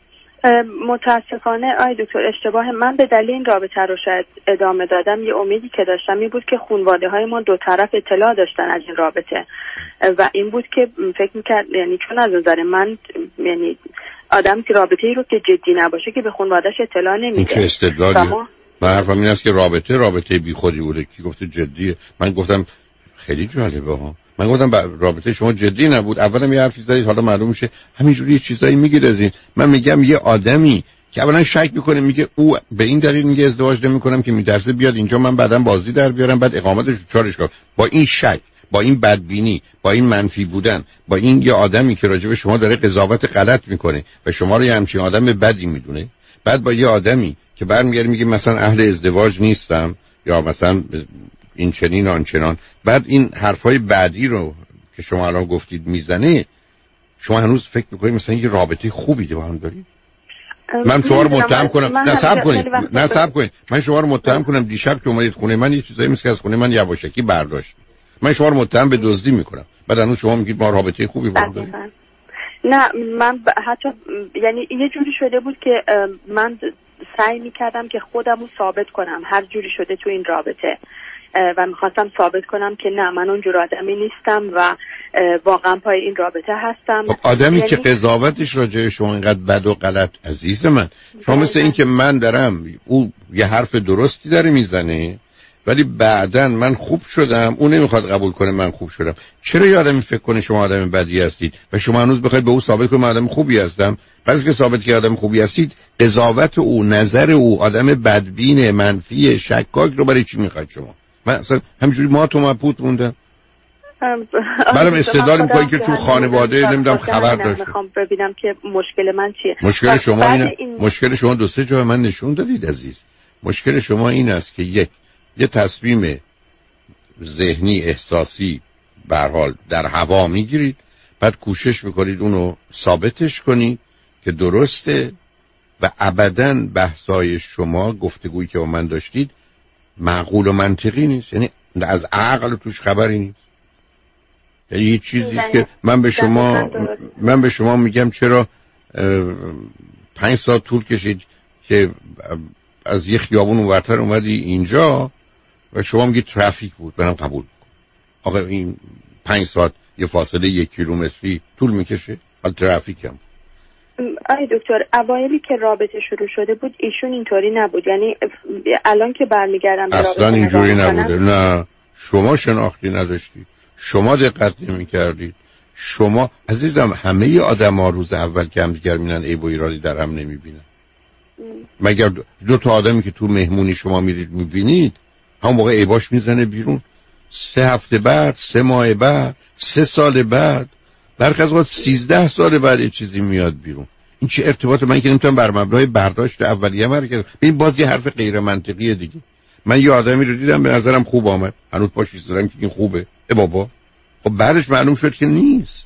متاسفانه آی دکتر اشتباه من به دلیل این رابطه رو شاید ادامه دادم. یه امیدی که داشتم این بود که خانواده های ما دو طرف اطلاع داشتن از این رابطه و این بود که فکر میکرد یعنی چون از نظر من یعنی آدم که رابطه ای رو که جدی نباشه که به خانواده‌اش اطلاع نمیده.
این چه استدلالی؟ من حرفم این است که رابطه رابطه بی خودی بوده. کی گفته جدیه؟ من گفتم خیلی جالبه ها. من گفتم رابطه شما جدی نبود. اولا یه حرفی زدید حالا معلوم میشه همینجوری یه چیزایی میگید از این. من میگم یه آدمی که اولا شک میکنه میگه او به این دلیل میگه ازدواج نمیکنم که میترسه بیاد اینجا من بعداً بازی در بیارم بعد اقامتش چارش کنم. با این شک، با این بدبینی، با این منفی بودن، با این یه آدمی که راجع به شما داره قضاوت غلط میکنه و شما رو یه همچین آدم بدی میدونه، بعد با یه آدمی که برمیگره میگه مثلا اهل ازدواج نیستم یا مثلا این چنین آنچنان، بعد این حرفای بعدی رو که شما الان گفتید میزنه، شما هنوز فکر میکنید مثلا یه رابطه خوبی با هم دارید؟ من شما رو متهم کنم نه صبر کنید نه صبر کنید من شما رو متهم کنم دیشب که اومدید خونه من یه چیزایی مثل از خونه من یواشکی برداشت، من شما رو متهم به دزدی میکنم، بعد هنوز شما میگید ما رابطه خوبی با هم داریم.
نه من ب... حتی یعنی یه جوری شده بود که من سعی میکردم که خودم رو ثابت کنم هر جوری شده تو این رابطه و میخواستم ثابت کنم که نه من اونجور آدمی نیستم و واقعا پای این رابطه هستم.
خب آدمی
یعنی...
که قضاوتش راجع شما اینقدر بد و غلط عزیز من، شما مثل این که من دارم او یه حرف درستی داره میزنه ولی بعدن من خوب شدم اون نمیخواد قبول کنه من خوب شدم. چرا یه آدمی فکر کنه شما آدم بدی هستید و شما هنوز بخواید به او ثابت کنید من آدم خوبی هستم؟ پس که ثابت که آدم خوبی هستید قضاوت او، نظر او، آدم بدبین، منفی، شکاک رو برای چی میخواید شما؟ من اصلا همینجوری ما تو مبهوت موندم. منم استدلال میکنی که تو خانواده نمیدونم خبر داشت.
میخوام ببینم که مشکل من چیه.
مشکل شما اینه این... مشکل شما دو سه جا من نشون دادید عزیز. مشکل شما این است که یک یه تصمیم ذهنی احساسی به هر حال در هوا میگیرید، بعد کوشش میکنید اونو ثابتش کنید که درسته و ابداً بحثای شما گفتگویی که با من داشتید معقول و منطقی نیست، یعنی از عقل توش خبری نیست. یعنی یه چیزی که من به شما من به شما میگم چرا پنج ساعت طول کشید که از یه خیابون اونورتر اومدی اینجا و شما میگی ترافیک بود، برام قبول کن. آقا این پنج ساعت یه فاصله یک کیلومتری طول میکشه، حال ترافیک هم.
آی دکتر، اوایلی که رابطه شروع شده بود ایشون اینطوری نبود، یعنی الان که برمیگردم به رابطه
اصلا اینجوری نبوده. نه شما شناختی نداشتی، شما دقت نمی کردید. شما عزیزم همه آدم ها روز اول که هم دیگر میبینن عیب و ایرادی در هم نمی بینن. مگر دو تا آدمی که تو مهمونی شما میرید میبینید همون موقع عیباش میزنه بیرون، سه هفته بعد، سه ماه بعد، سه سال بعد، برخی از وقت سیزده سال بعد یه چیزی میاد بیرون. این چه ارتباط؟ من که نمیتونم بر مبنای برداشت اولیه من که این باز یه حرف غیر منطقیه دیگه. من یه آدمی رو دیدم به نظرم خوب آمد، هنوز پاش ایستادم که این خوبه، ای بابا خب بعدش معلوم شد که نیست.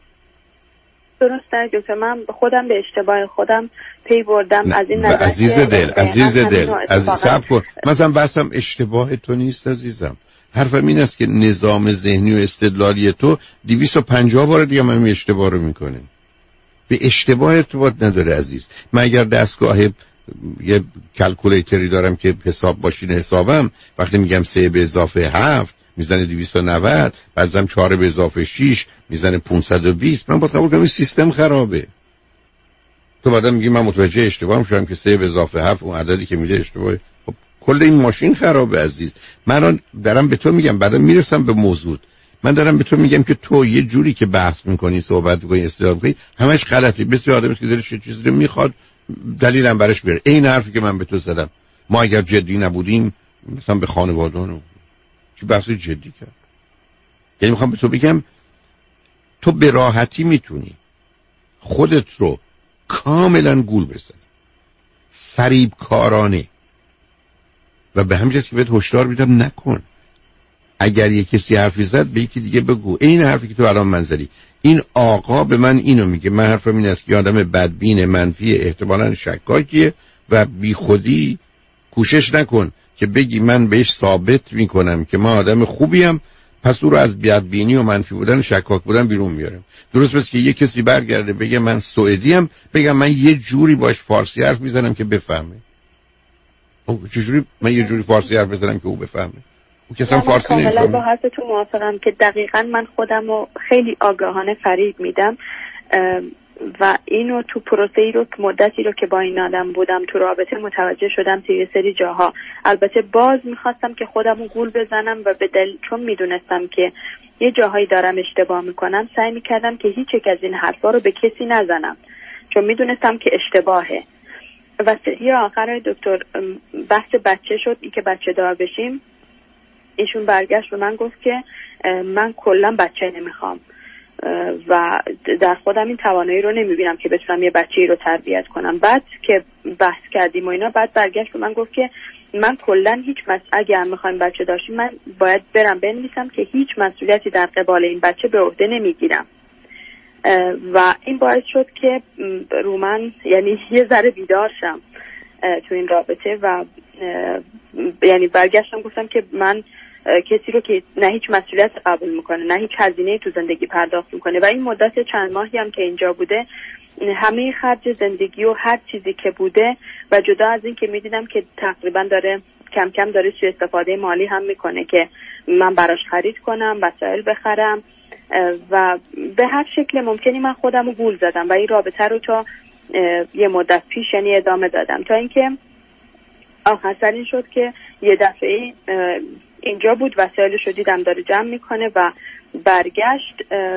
درسته دکتر، من خودم به اشتباه خودم پی بردم. از این نظر
عزیز دل عزیز دل عزیز صبر کن، مثلا بحثم اشتباه تو نیست عزیزم، حرفم این است که نظام ذهنی و استدلالی تو دویست و پنجاه بار دیگه من می اشتباه رو میکنه. به اشتباه ارتباط نداره عزیز. من اگر دستگاه یه کلکولیتری دارم که حساب ماشین حسابم وقتی میگم سه به اضافه هفت میزنه دویست و نود، بعدم چهار به اضافه شش میزنه پانصد و بیست، من باید قبول کنم این سیستم خرابه. تو بعدم میگی من متوجه اشتباه میشم که سه به اضافه هفت اون عددی که میده اشتباهه. خب کل این ماشین خرابه عزیز. من دارم به تو میگم، بعدا میرسم به موضوع. من دارم به تو میگم که تو یه جوری که بحث میکنی، صحبت میکنی، استدلال میکنی، همش غلطه. بسیار آدمی که دلش یه چیزی رو میخواد دلیلم براش بیاره. این حرفی که من به تو زدم، ما اگر جدی نبودیم مثلا به خانواده‌مون که بحث جدی کرد. یعنی میخوام به تو بگم تو به راحتی میتونی خودت رو کاملا گول بزنی، فریب کارانه، و به همین جاست که بهت هشدار میدم نکن. اگر یک کسی حرفی زد به یکی دیگه بگو این حرفی که تو الان من زدی، این آقا به من اینو میگه، من حرفم این است که آدم بدبین، منفی، احتمالاً شکاکیه و بی خودی کوشش نکن که بگی من بهش ثابت میکنم که من آدم خوبیم، پس او رو از بدبینی و منفی بودن، شکاک بودن بیرون میارم. درست مثل که یک کسی برگرده بگه من سوئدیم، بگم من یه جوری باش فارسی حرف میزنم که بفهمه. او چجوری من یه جوری فارسی حرف بزنم که او بفهمه؟ او کسا فارسی نمیفهمه.
کاملا با حرفتون موافقم که دقیقاً من خودم رو خیلی آگاهانه فریب میدم و اینو تو پروسه‌ای رو مدتی رو که با این آدم بودم تو رابطه متوجه شدم تو یه سری جاها. البته باز میخواستم که خودم رو گول بزنم و به دل چون میدونستم که یه جاهایی دارم اشتباه میکنم سعی میکردم که هیچ یک از این حرفا رو به کسی نزنم چون میدونستم که اشتباهه. و سری آخر دکتر بحث بچه شد، ای که بچه دار بشیم. ایشون برگشت به من گفت که من کلا بچه نمیخوام و در خودم این توانایی رو نمیبینم که بتونم یه بچه‌ای رو تربیت کنم. بعد که بحث کردیم و اینا، بعد برگشت به من گفت که من کلا هیچ مس اگر میخوایم بچه داشتیم من باید برم بنویسم که هیچ مسئولیتی در قبال این بچه به عهده نمیگیرم. و این باعث شد که رو من یعنی یه ذره بیدار شم تو این رابطه و یعنی برگشتم گفتم که من کسی رو که نه هیچ مسئولیت قبول میکنه نه هیچ هزینه‌ای تو زندگی پرداخت میکنه و این مدت چند ماهی هم که اینجا بوده همه خرج زندگی و هر چیزی که بوده و جدا از این که میدیدم که تقریبا داره کم کم داره سوء استفاده مالی هم میکنه که من براش خرید کنم، وسایل بخرم و به هر شکل ممکنی من خودم رو گول زدم و این رابطه رو تا یه مدت پیش یعنی ادامه دادم تا اینکه آخر سر این شد که یه دفعه اینجا بود وسایلش رو دیدم داره جمع میکنه و برگشت.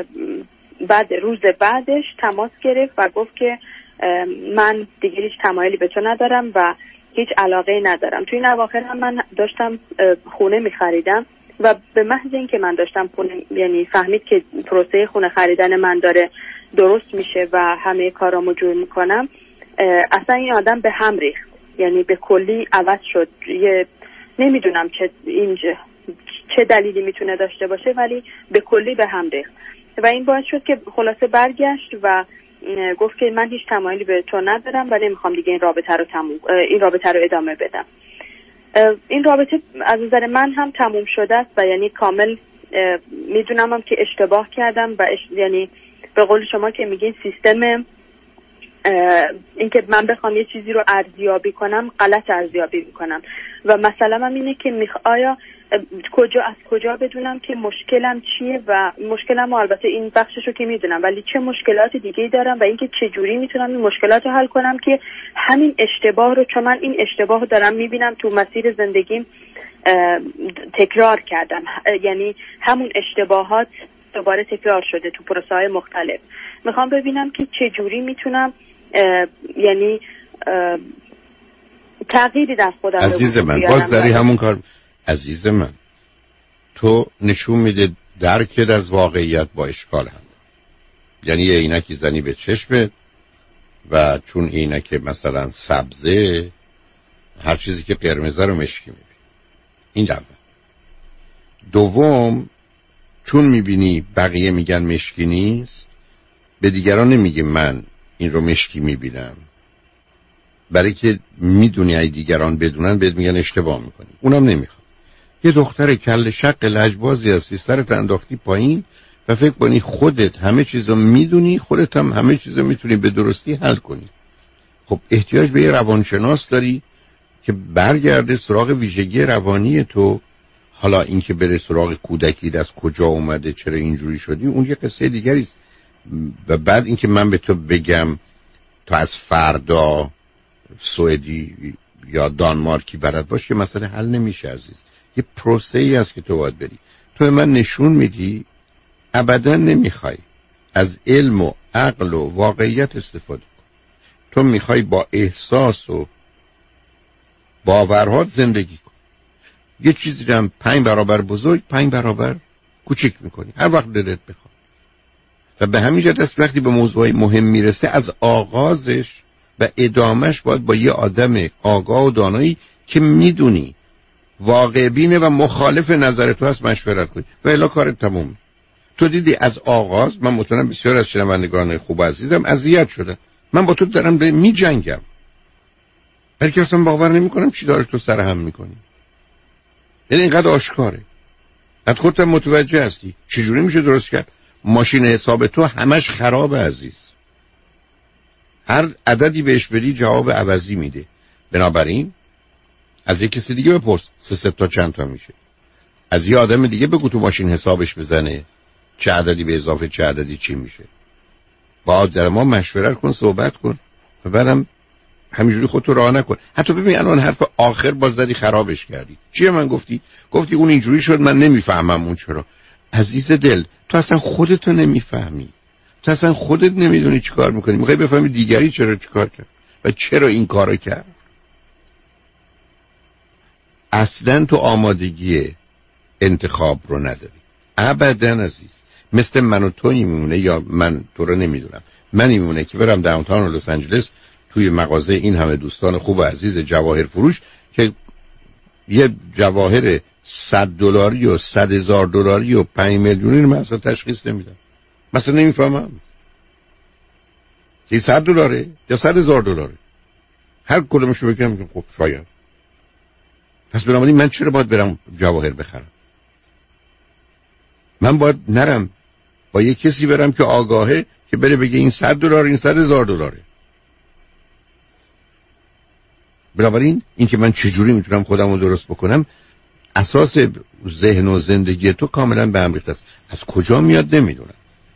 بعد روز بعدش تماس گرفت و گفت که من دیگه هیچ تمایلی به تو ندارم و هیچ علاقه ندارم. توی این اواخر هم من داشتم خونه میخریدم و به محض اینکه من داشتم خونه، یعنی فهمید که پروسه خونه خریدن من داره درست میشه و همه کارامو جور میکنم، اصلا این آدم به هم ریخت، یعنی به کلی عوض شد. یه نمیدونم چه اینجا چه دلیلی میتونه داشته باشه، ولی به کلی به هم ریخت و این باعث شد که خلاصه برگشت و گفت که من هیچ تمایلی به تو ندارم و نمیخوام دیگه این رابطه رو تموم این رابطه رو ادامه بدم. این رابطه از نظر من هم تموم شده است و یعنی کامل میدونم هم که اشتباه کردم و اش... یعنی به قول شما که میگین سیستم اینکه من بخوام یه چیزی رو ارزیابی کنم غلط ارزیابی میکنم و مثلا من اینه که میخ... آیا کجا از کجا بدونم که مشکلم چیه و مشکلم البته این بخششو که میدونم، ولی چه مشکلات دیگه‌ای دارم و اینکه چه جوری میتونم این مشکلات رو حل کنم که همین اشتباه رو، چون من این اشتباه رو دارم میبینم تو مسیر زندگیم تکرار کردم، یعنی همون اشتباهات دوباره تکرار شده تو پروسه‌های مختلف. میخوام ببینم که چه جوری میتونم یعنی تغییری در خودم رو
عزیز من باز داری همون کار. عزیز من تو نشون میده درکت از واقعیت با اشکال هم، یعنی یه عینکی زنی به چشمت و چون عینک مثلا سبزه هر چیزی که قرمزه رو مشکی میبینی. این دوم. دوم چون میبینی بقیه میگن مشکی نیست، به دیگران نمیگی من این رو مشکی میبینم، برای که میدونی ای دیگران بدونن بهت میگن اشتباه میکنی. اونم نمیخواد. یه دختر کل شق لجبازی هستی، سرت انداختی پایین و فکر کنی خودت همه چیزو میدونی، خودت هم همه چیزو میتونی به درستی حل کنی. خب احتیاج به یه روانشناس داری که برگرده سراغ ویژگی روانی تو. حالا اینکه بره سراغ کودکی از کجا اومده، چرا اینجوری شدی، اون یه قصه دیگری است. و بعد اینکه من به تو بگم تو از فردا سوئدی یا دانمارکی بلد باش که مسئله حل نمیشه عزیز. یه پروسه ای است که تو باید بری. تو من نشون میدی ابدا نمیخوای از علم و عقل و واقعیت استفاده کن. تو میخوای با احساس و باورهات زندگی کن. یه چیزی رو هم پنج برابر بزرگ پنج برابر کوچیک میکنی هر وقت دلت بخواد. و به همین جهت است وقتی به موضوعی مهم میرسه از آغازش و ادامش باید با یه آدم آگاه و دانایی که میدونی واقع بینه و مخالف نظر تو هست مشورت کنی و الا کارت تموم. تو دیدی از آغاز، من مطمئنم بسیار از شنوندگان خوب عزیزم اذیت شدن، من با تو دارم به می جنگم، ولی که اصلا باور نمی کنم چی داره تو سر هم میکنی. یعنی اینقدر آشکاره، بعد خودت متوجه هستی چجوری میشه درست کرد. ماشین حساب تو همش خرابه عزیز، هر عددی بهش بدی جواب عوضی میده. بنابراین از یک کسی دیگه بپرس سه سه تا چند تا میشه، از یه آدم دیگه بگو تو ماشین حسابش بزنه چه عددی به اضافه چه عددی چی میشه. با در ما مشورت کن، صحبت کن و بعدم همینجوری خودتو راه نکن. حتی ببین الان حرف آخر باز زدی خرابش کردی. چیه من گفتی؟ گفتی اون اینجوری شد من نمیفهمم اون چرا. عزیز دل تو اصلا خودتو نمیفهمی، تو اصلا خودت نمیدونی چی کار میکنی، میخوای بفهمی دیگری چرا چی کار کرد و چرا این کارو کرد. اصلا تو آمادگی انتخاب رو نداری ابدا عزیز. مثل من و توی میمونه، یا من تو رو نمیدونم، من میمونه که برم داونتاون لس آنجلس توی مغازه این همه دوستان خوب و عزیز جواهر فروش که یه جواهر صد دلاری و صد هزار دلاری و پنج میلیونی رو من اصلا تشخیص نمیدم، مثلا نمیفهمم که صد دلاره یا صد هزار دلاره، هر کدومشو بگم میگم خب شاید. پس بنابراین من چرا باید برم جواهر بخرم؟ من باید نرم با یه کسی برم که آگاهه که بره بگه این صد دلار این صد هزار دلاره. بنابراین این که من چجوری میتونم خودم رو درست بکنم اساس ذهن و زندگی تو کاملا به هم ریخته است. از کجا میاد نمیدونم.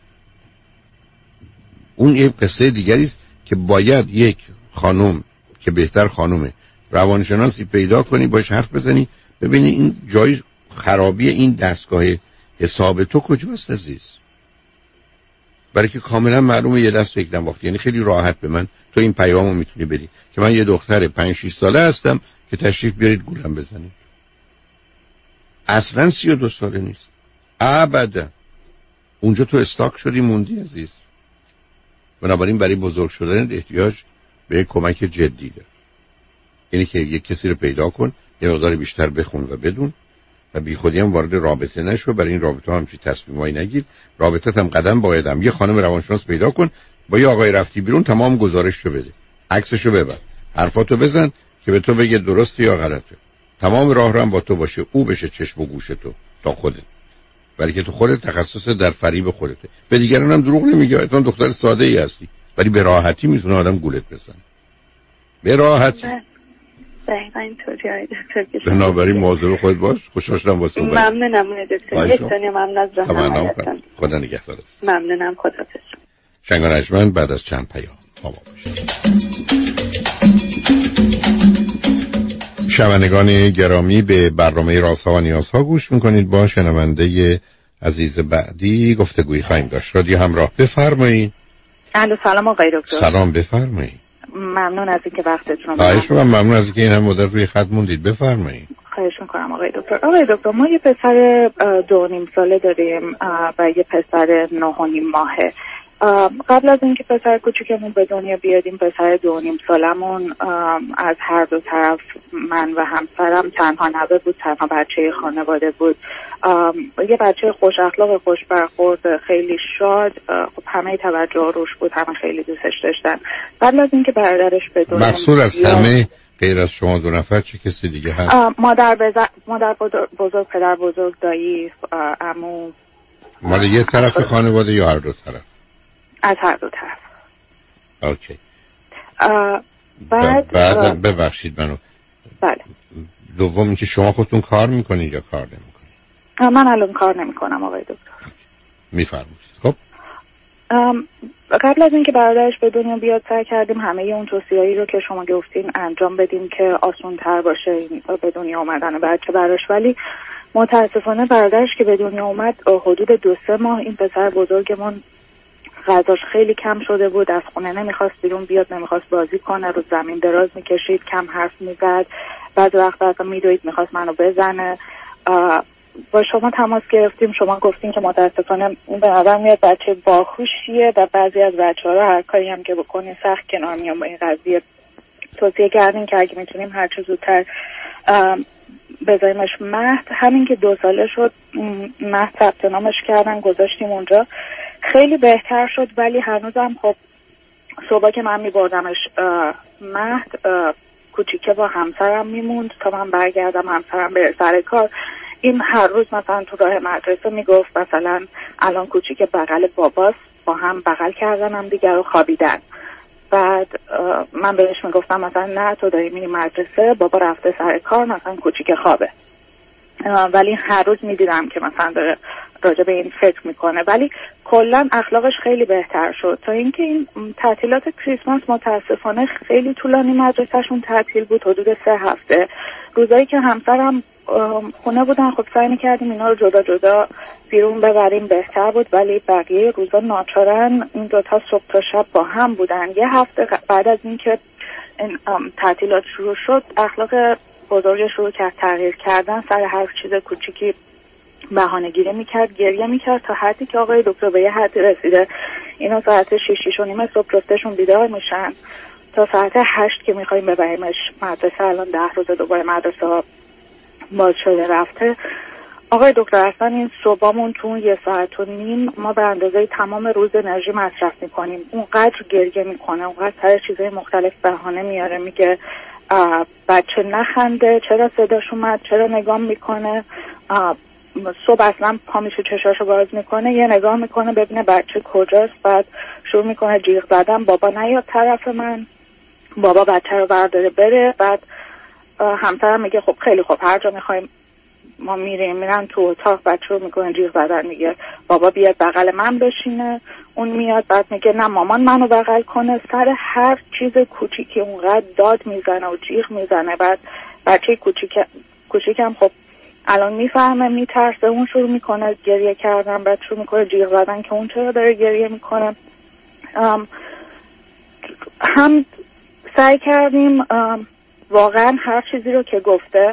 اون یه قصه دیگری است که باید یک خانم که بهتر خانومه روانشناسی پیدا کنی، باش حرف بزنی، ببینی این جای خرابی این دستگاه حساب تو کجاست عزیز. برای که کاملا معلومه یه دست یک دم وقت. یعنی خیلی راحت به من تو این پیامو میتونی بدی که من یه دختر پنج شش ساله هستم که تشریف بیارید گولم بزنید. اصلا سی و دو ساله نیست ابدا. اونجا تو استاک شدی موندی عزیز. بنابراین برای بزرگ شدن احتیاج به کمک جدی داره. یعنی که یک کسی رو پیدا کن، یه مقدار بیشتر بخون و بدون و بی خودی هم وارد رابطه نشو. برای این رابطه هم چی تصمیمایی نگیر. رابطت هم قدم بایدم یه خانم روانشناس پیدا کن، با یه آقای رفتی بیرون تمام گزارششو بده، عکسشو ببر، حرفاتو بزن که به تو بگه درسته یا غلطه. تمام راه رو هم با تو باشه، او بشه چشم و گوش تو تا خودت. ولی که تو خودت تخصص در فریب خودته. به دیگران هم دروغ نمیگی. تو دختر ساده ای هستی ولی به راحتی میتونه آدم گولت بزنه. به راحتی.
دقیقا اینطوری های دکتر.
بنابراین مواظب خودت باش. خوشحال شدم با صحبت.
ممنونم دکتر. یک ثانیه ممنون از
راهنماییتون. خدا نگهدار.
ممنونم. خدا حافظ.
شنگان اجمن بعد از چند پیام ما باشید. شنوندگان گرامی به برنامه رازها و نیازها گوش میکنید. با شنونده عزیز بعدی گفتگویی خواهیم داشت. رادیو همراه بفرمایید.
الو سلام آقای دکتر.
سلام بفرمایید.
ممنون از اینکه وقتتون رو
خواهش می‌کنم. ممنون از اینکه این هم مدت روی خط موندید. بفرمایید.
خواهش می‌کنم آقای دکتر. آقای دکتر ما یه پسر دو و نیم ساله داریم و یه پسر نه و نیم ماهه. قبل از اینکه پسر کوچیکمون به دنیا بیادیم پسر دو و نیم سالمون از هر دو طرف من و همسرم تنها نوه بود، تنها بچه خانواده بود. یه بچه خوش اخلاق، خوش برخورد، خیلی شاد. خب همه توجه روش بود، همه خیلی دوستش داشتن. قبل از اینکه برادرش به دنیا
مقصود از همه غیر از شما دو نفر چه کسی دیگه هست؟
مادر بزرگ، مادر بزرگ، پدر بزرگ، دایی، عمو.
مال یه طرف خانواده یا هر دو طرف؟
از هر دو طرف.
اوکی.
بعد
بعد ببخشید منو.
بله.
دوم اینکه شما خودتون کار میکنید یا کار نمیکنید؟
من الان کار نمیکنم آقای دکتر.
میفرمایید. خب
قبل از اینکه برادرش به دنیا بیاد سعی کردیم همه اون توصیه‌ای رو که شما گفتین انجام بدیم که آسان‌تر باشه این به دنیا اومدن بچه براش، ولی متاسفانه برادرش که به دنیا اومد حدود دو سه ماه این پسر بزرگمون غذاش خیلی کم شده بود، از خونه نمیخواست بیرون بیاد، نمیخواست بازی کنه، رو زمین دراز میکشید، کم حرف میزد، بعد وقت اصلا میدوید میخواست منو بزنه. با شما تماس گرفتیم، شما گفتین که متاسفانه اون به نظر میاد بچه باهوشیه و بعضی از بچه‌ها رو هر کاری هم که بکنین سخت کنار میان با این قضیه. توصیه کردین که اگه میتونیم هر چه زودتر بذاریمش مهد. همین که دو ساله شد مهد ثبت نامش کردن، گذاشتیم اونجا، خیلی بهتر شد، ولی هنوزم خب صبح که من میبردمش مهد کوچیکه با همسرم میموند تا من برگردم همسرم بره سر کار. این هر روز مثلا تو راه مدرسه میگفت مثلا الان کوچیکه بغل باباست، با هم بغل کردن هم دیگر رو خوابیدن. بعد من بهش میگفتم مثلا نه تو داری میری مدرسه، بابا رفته سر کار، مثلا کوچیکه خوابه. ولی هر روز میدیدم که مثلا داره راجع به این فکر میکنه، ولی کلا اخلاقش خیلی بهتر شد تا اینکه این تعطیلات کریسمس متاسفانه خیلی طولانی مدرسهشون تعطیل بود، حدود سه هفته. روزایی که همسرم خونه بودن خب سعی میکردیم اینا رو جدا جدا بیرون ببریم بهتر بود، ولی بقیه روزا ناچارن این دوتا صبح تا شب با هم بودن. یه هفته بعد از اینکه این تعطیلات شروع شد اخلاق بزرگ شروع کرد تغییر کردن، سر هر چیز کوچیکی بهانه گیری میکرد، گریه میکرد، تا حدی که آقای دکتر به یه حدی رسیده اینا ساعت شیش شیش و نیمه صبح جفتشون بیدار میشن تا ساعت هشت که میخوایم ببریمش مدرسه. الان ده روز دوباره مدرسه ها باز شده رفته. آقای دکتر اصلا این صبحامون تو یه ساعت و نیم ما به اندازه تمام روز انرژی مصرف میکنیم. اونقدر گریه میکنه، اونقدر سر چیزای مختلف بهانه میاره، میگه بچه نخنده، چرا صداش اومد، چرا نگاه میکنه. صبح اصلا پا میشه چشاشو باز میکنه، یه نگاه میکنه ببینه بچه کجاست، بعد شروع میکنه جیغ زدن بابا نیاد طرف من، بابا بچه رو برداره بره. بعد همسرم میگه خب خیلی خب هر جا میخوایم ما میریم، میرن تو اتاق، بچه رو میکنه جیغ زدن، میگه بابا بیاد بغل من بشینه، اون میاد بعد میگه نه مامان منو بغل کنه. سر هر چیز کوچیکی اونقدر داد میزنه و جیغ میزنه. بعد بچه کوچیک کوچیکم خب الان میفهمه، میترسه، اون شروع میکنه گریه کردن، بعد شروع میکنه جیغ زدن که اون چرا داره گریه میکنه. هم سعی کردیم واقعا هر چیزی رو که گفته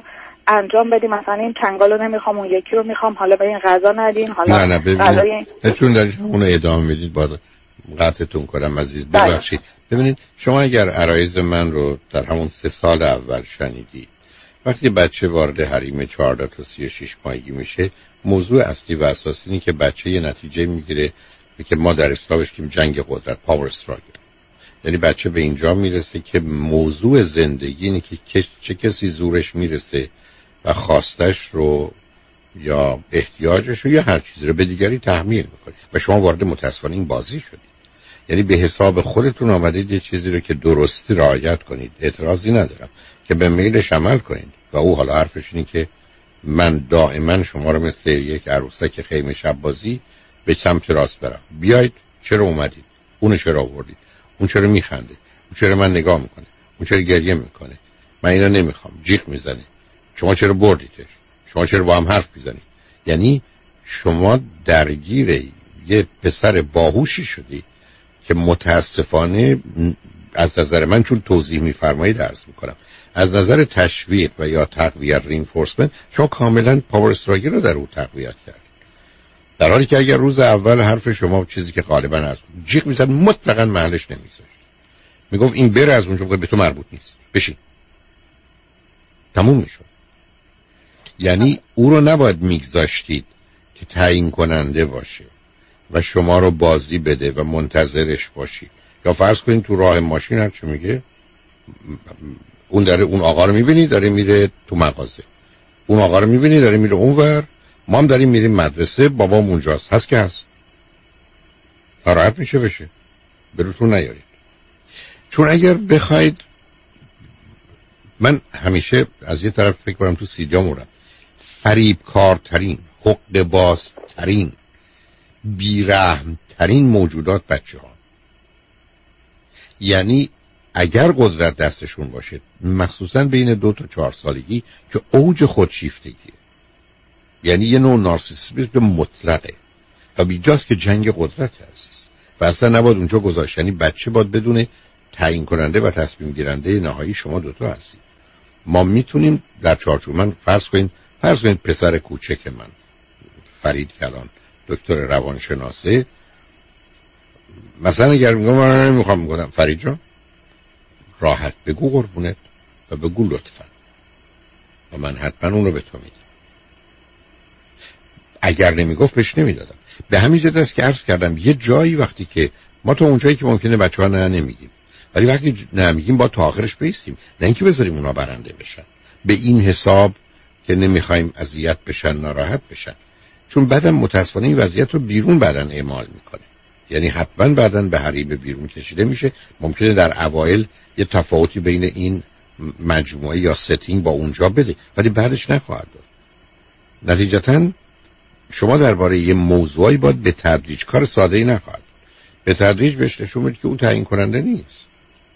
انجام بدیم، مثلا این چنگال رو نمیخوام اون یکی رو میخوام، حالا به این غذا ندین، حالا
نه نه ببینید این... چون دارید اون رو ادامه میدید باید قطعتون کنم عزیز، ببخشید. ببینید شما اگر عرایض من رو در همون سه سال اول شنیدی، وقتی بچه وارد حریم چهارده تا سی و شش ماهگی میشه، موضوع اصلی و اساسی اینه که بچه یه نتیجه میگیره که ما در اسلامش که جنگ قدرت، پاور استراگل، یعنی بچه به اینجا میرسه که موضوع زندگی اینه که چه کسی زورش میرسه و خواستش رو یا احتیاجش رو یا هر چیزی رو به دیگری تحمیل میکنه و شما وارد متاسفانه این بازی شدید. یعنی به حساب خودتون آمدید یه چیزی رو که درستی رعایت کنید، اعتراضی ندارم، که به میلش عمل کنید و او حالا حرفش اینه که من دائما شما رو مثل یک عروسک خیمه شب بازی به سمت راست برم. بیاید چرا اومدید؟ اون چرا آوردید؟ اون چرا میخنده؟ اون چرا من نگاه میکنه؟ اون چرا گریه میکنه؟ من اینا نمیخوام. جیغ میزنه. شما چرا بردیدش؟ شما چرا با هم حرف میزنید؟ یعنی شما درگیر یه پسر باهوشی شدی که متاسفانه از نظر من، چون توضیح میفرمایید عرض میکنم، از نظر تشویق و یا تقویت، رینفورسمنت، شما کاملا پاور استراگل رو در اون تقویت کرد، در حالی که اگر روز اول حرف شما چیزی که غالبا از جیغ میزد مطلقاً محلش نمیذاشت، میگفت این بره از اونجا، به تو مربوط نیست، بشین، تموم میشد. یعنی او رو نباید میگذاشتید که تعیین کننده باشه و شما رو بازی بده و منتظرش باشید. یا فرض کنید تو راه ماشین هر چه میگه، اون داره اون آقا رو میبینی داره میره تو مغازه، اون آقا رو میبینی داره میره اونور، ما هم داریم میریم مدرسه، بابام اونجاست، هست که هست، ناراحت میشه بشه، بروتون نیارید. چون اگر بخواید، من همیشه از یه طرف فکر کنم تو سیدیامونم فریبکارترین، حق بازترین، بیرحمترین موجودات بچه ها. یعنی اگر قدرت دستشون باشه، مخصوصا بین دو تا چهار سالگی که اوج خودشیفتگیه، یعنی یه نوع نارسیسیسم مطلقه و بیجاست که جنگ قدرت هست و اصلا نباید اونجا گذاشت. یعنی بچه باید بدونه تعیین کننده و تصمیم گیرنده نهایی شما دوتا هستید. ما میتونیم در چارچوب، من فرض کنید فرض کنید پسر کوچک من فرید کلان دکتر روانشناسه، مثلا اگر میگم من نمیخوام میگم فرید جان راحت بگو قربونت و بگو لطفا و من حتما اون رو به تو میدم. اگر نمیگفت بهش نمیدادم. به همین جهت است که عرض کردم یه جایی وقتی که ما تو اونجایی که ممکنه بچه‌ها نه نمیگیم، ولی وقتی نمیگیم با تا آخرش بیستیم، نه اینکه بذاریم اونا برنده بشن به این حساب که نمیخوایم اذیت بشن، ناراحت بشن، چون بعدم متاسفانه این وضعیت رو بیرون بعدن اعمال میکنه. یعنی حتما بعدن به حریم بیرون کشیده میشه. ممکنه در اوایل یه تفاوتی بین این مجموعه یا ستینگ با اونجا بده، ولی بعدش نخواهد داد. نتیجتاً شما درباره یه موضوعی باید به تدریج، کار ساده‌ای نخواهد، به تدریج بهش نشون بدید که اون تعیین کننده نیست.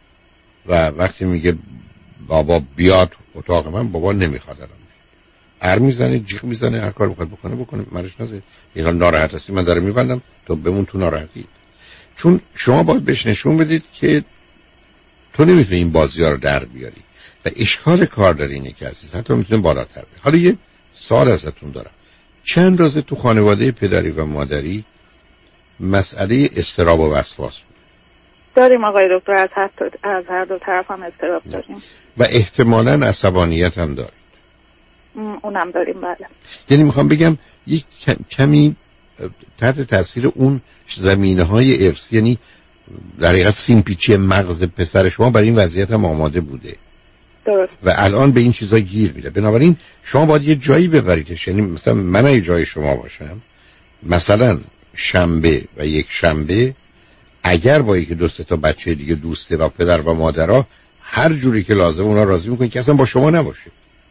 و وقتی میگه بابا بیاد اتاق من، بابا نمیخواد الان، هر میزنه جیغ میزنه، هر کار میخواد بکنه بکنه، منش نذارید. اینا ناراحت هستی، من دارم میبندم، تو بمون تو ناراحتی. چون شما باید بهش نشون بدید که تو نمیتونی این بازی‌ها رو در بیاری و اشکال کار داره اینه که عزیز حتی میتونه بالاتر بره. حالا یه سوال ازتون دارم، چند روزه تو خانواده پدری و مادری مسئله اضطراب و وسواس بود؟
داریم آقای دکتر، از هر از هر دو طرف هم اضطراب داریم
و احتمالاً عصبانیت هم دارید.
اونم داریم، بله.
یعنی میخوام بگم یک کمی تحت تاثیر اون زمینه‌های ارثی، یعنی در حقیقت سیمپیچی مغز پسر شما برای این وضعیت هم آماده بوده.
درست.
و الان به این چیزا گیر میده. بنابراین شما باید یه جایی ببریدش. یعنی مثلا من اگه جای شما باشم، مثلا شنبه و یک شنبه اگر با یکی دو سه تا بچه دیگه دوسته و پدر و مادرها هر جوری که لازم اونا راضی میکنید که اصلا با شما نباشه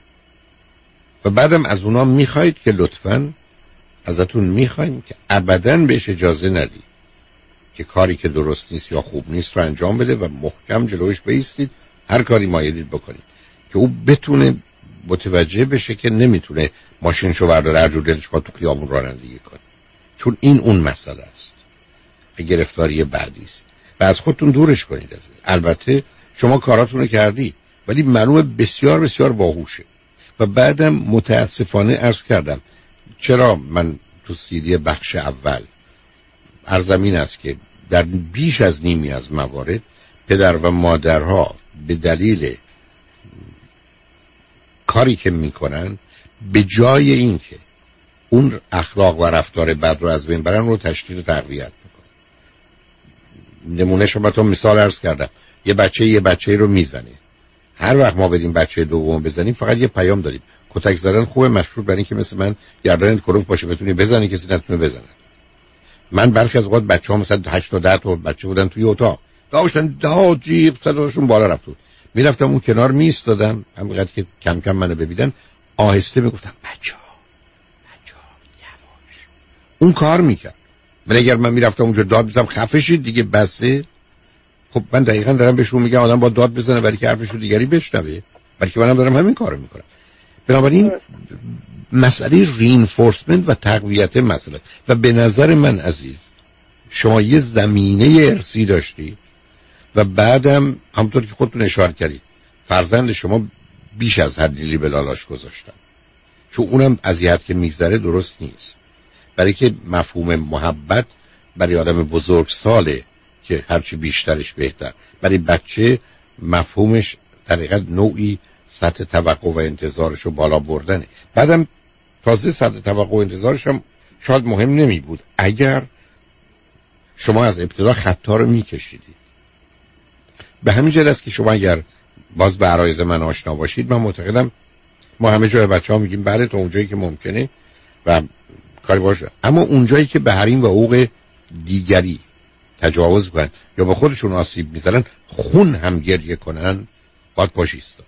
و بعدم از اونا میخواید که لطفاً ازتون میخوایم که ابداً بهش اجازه ندید که کاری که درست نیست یا خوب نیست رو انجام بده و محکم جلوش بایستید، هر کاری مایلید بکنید که او بتونه متوجه بشه که نمیتونه ماشینشو برداره هر جور دلش بخواد تو خیابون رانندگی کنه، چون این اون مسئله است، گرفتاری بعدی است و از خودتون دورش کنید از این. البته شما کاراتون رو کردید ولی معلومه بسیار بسیار باهوشه و بعدم متاسفانه عرض کردم چرا من تو سیدی بخش اول عرضم این است که در بیش از نیمی از موارد پدر و مادرها به دلیل کاری که میکنن به جای این که اون اخلاق و رفتار بد رو از بین برن رو تشدید و تقویت میکنن. نمونه شما تو مثال عرض کردم، یه بچه یه بچه رو میزنه، هر وقت ما بدیم بچه دوم بزنیم فقط یه پیام داریم کتک زدن خوبه، مشروط برای اینکه مثل من گردن کلوف باشه بتونی بزنی کسی نتونه بزنه. من برخی از اوقات بچه‌ها مثلا هشت تا ده تا بچه بودن توی اتاق داشتن دا جیب صداشون بالا رفت بود، میرفتم اون کنار میایستادم، همینقدر که کم کم منو ببینن آهسته میگفتم بچه‌ها بچه‌ها یواش. اون کار میکرد. ولی اگر من میرفتم اونجا داد میزدم خفه شید دیگه بسه، خب من دقیقاً دارم بهشون میگم آدم با داد بزنه ولی که حرفشو دیگری بشنوه، بلکه منم دارم همین کارو میکنم. بنابراین مسئله رینفورسمنت و تقویت مسئله و به نظر من عزیز شما یه زمینه ارثی داشتی و بعدم همونطور که خودتون اشاره کردید فرزند شما بیش از حد لیبلالاش گذاشتن، چون اونم اذیت که میگذره درست نیست، برای که مفهوم محبت برای آدم بزرگ ساله که هرچی بیشترش بهتر، برای بچه مفهومش در حقیقت نوعی سطح توقع و انتظارش رو بالا بردنه. بعدم تازه سطح توقع و انتظارش هم شاید مهم نمی بود اگر شما از ابتدا خطا رو میکشیدید. به همین جهت است که شما اگر باز به عرایض من آشنا باشید، من معتقدم ما همه جای بچه ها میگیم بله تا اونجایی که ممکنه و کاری باشه، اما اونجایی که به حریم و حقوق دیگری تجاوز کنن یا به خودشون آسیب میزنن خون هم گریه کنن باید پاشیست،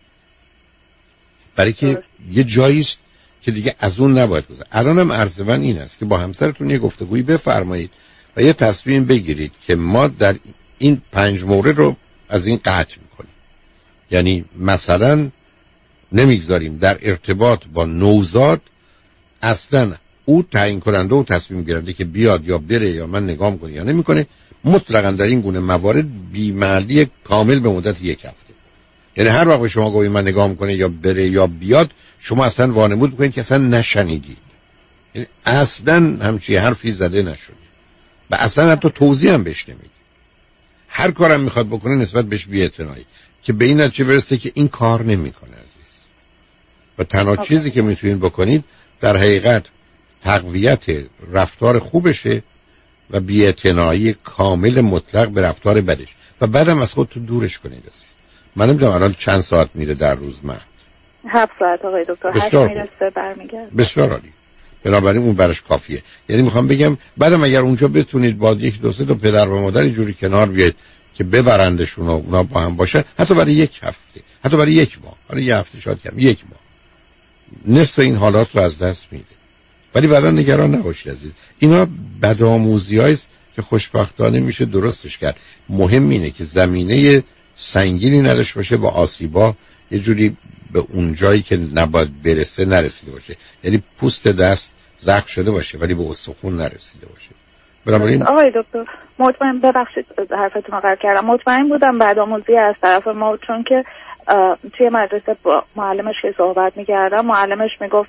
برای که یه جاییست که دیگه از اون نباید گذاره. الانم عرض من این است که با همسرتون یه گفتگویی بفرمایید و یه تصمیم بگیرید که ما در این پنج مورد رو از این قطع میکنیم. یعنی مثلا نمیگذاریم در ارتباط با نوزاد اصلا او تعیین کننده و تصمیم گیرنده که بیاد یا بره یا من نگاه کنه یا نمیکنه، مطلقاً در این گونه موارد بی‌معنی کامل به مدت یک هفته. یعنی هر وقت شما گویی من نگاه میکنه یا بره یا بیاد، شما اصلا وانمود میکنید که اصلا نشنیدید، یعنی اصلا همچی حرفی زده نشد و اصلا حتی توضیح هم بهش نمیدید. هر کارم میخواد بکنه نسبت بهش بی‌اعتنایی که به این نتیجه برسه که این کار نمیکنه عزیز. و تنها چیزی که میتونید بکنید در حقیقت تقویت رفتار خوبشه و بی‌اعتنایی کامل مطلق به رفتار بدش و بعدم از خودتون دورش کنید عزیز. من نمیدونم الان چند ساعت میره در روز مهد؟
هفت ساعت آقای دکتر. هشت میرسه برمیگرد.
بسیار عالی. بنابراین اون برش کافیه. یعنی میخوام بگم بعدم اگر اونجا بتونید با یک دو سه تا پدر و مادر جوری کنار بیاید که ببرندشون و اونا با هم باشه، حتی برای یک هفته، حتی برای یک ماه، حالا یه هفته شاید کم، یک ماه نصف این حالات رو از دست میده. ولی بعدا نگران نباشید عزیز، اینا بدآموزی‌هایی است که خوشبختانه میشه درستش کرد. مهم اینه که زمینه سنگینی نداشته باشه با آسیبا یه جوری به اون جایی که نباید برسه نرسیده باشه، یعنی پوست دست زخم شده باشه ولی به استخون نرسیده باشه. بنابراین
آقای دکتر مطمئن، ببخشید حرفتون رو قطع کردم، مطمئن بودم بعد آموزی از طرف ما، چون که توی مدرسه با معلمش که صحبت میکردم معلمش میگفت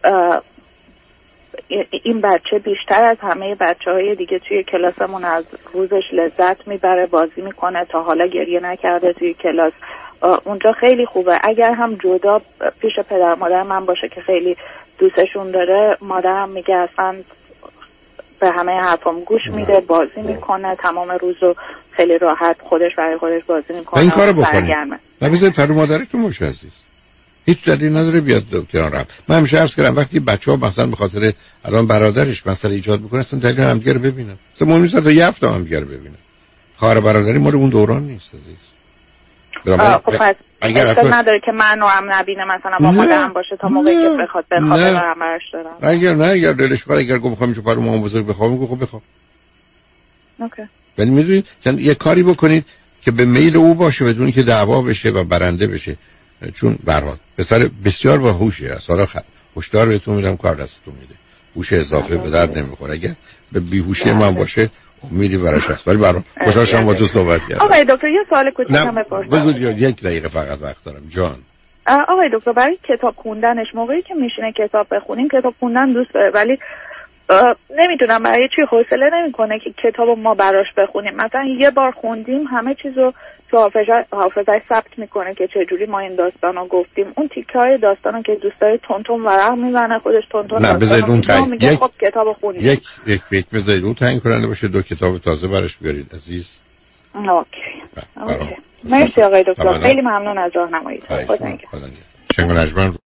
این بچه بیشتر از همه بچه های دیگه توی کلاسمون از روزش لذت میبره، بازی میکنه، تا حالا گریه نکرده توی کلاس، اونجا خیلی خوبه. اگر هم جدا پیش پدر مادر من باشه که خیلی دوستشون داره، مادرم میگه اصلا به همه حرفام گوش میده، بازی میکنه، تمام روز رو خیلی راحت خودش برای خودش بازی میکنه.
این کارو بکنه. نمیشه پدر مادرتون باشه عزیز. هیچ دلیل نداره بیاد دکتران رفت. من همیشه عرض کردم وقتی بچه‌ها مثلا به خاطر الان برادرش مثلا ایجاد میکنه اصلا دلیل همدیگه رو ببینن. مثلا مهم نیست تا یه هفته همدیگه رو ببینن. خواهر برادری مال اون دوران نیست عزیز.
خب پس اگر اصلا نداره که من رو هم نبینه مثلا با مادرم باشه تا موقعی که بخواد بخواد برم برش دارم.
اگر نه اگر دلش بخواد، اگر گفت میخوام چه کارو مامان بزرگ بخوام میگه خب بخوام.
اوکی.
ولی میدونید چون یه کاری بکنید که به میل او باشه بدون که دعوا بشه و برنده بشه، چون به هر حال پسر بسیار باهوشه. اصلا هشدار بهتون میدم کار دستتون میده. هوش اضافه به درد نمیخوره. اگر به بیهوشی من باشه امیدی براش هست. ولی برام خوشحال شدم با تو صحبت کردم.
آقای دکتر یه سوال کوچیکم بپرسم.
بگو یک دقیقه فقط وقت دارم جان.
آقای دکتر برای کتاب خوندنش موقعی که میشینه کتاب بخونیم، کتاب خوندن دوست داره ولی نمیدونم برای چی حوصله نمیکنه که کتابو ما براش بخونیم. مثلا یه بار خوندیم همه چیزو تو حافظه حافظه ثبت میکنه که چه جوری ما این داستانو گفتیم. اون تیکه‌های داستانو که دوست داره تون تون ورق میزنه خودش تون تون.
نه بذارید اون تعیین یک
خب کتابو خوندیم.
یک یک یک بذارید اون تعیین کننده باشه، دو کتاب تازه براش بیارید عزیز.
اوکی. اوکی. مرسی آقای دکتر، خیلی ممنون از راهنماییتون. خدا نگهدار.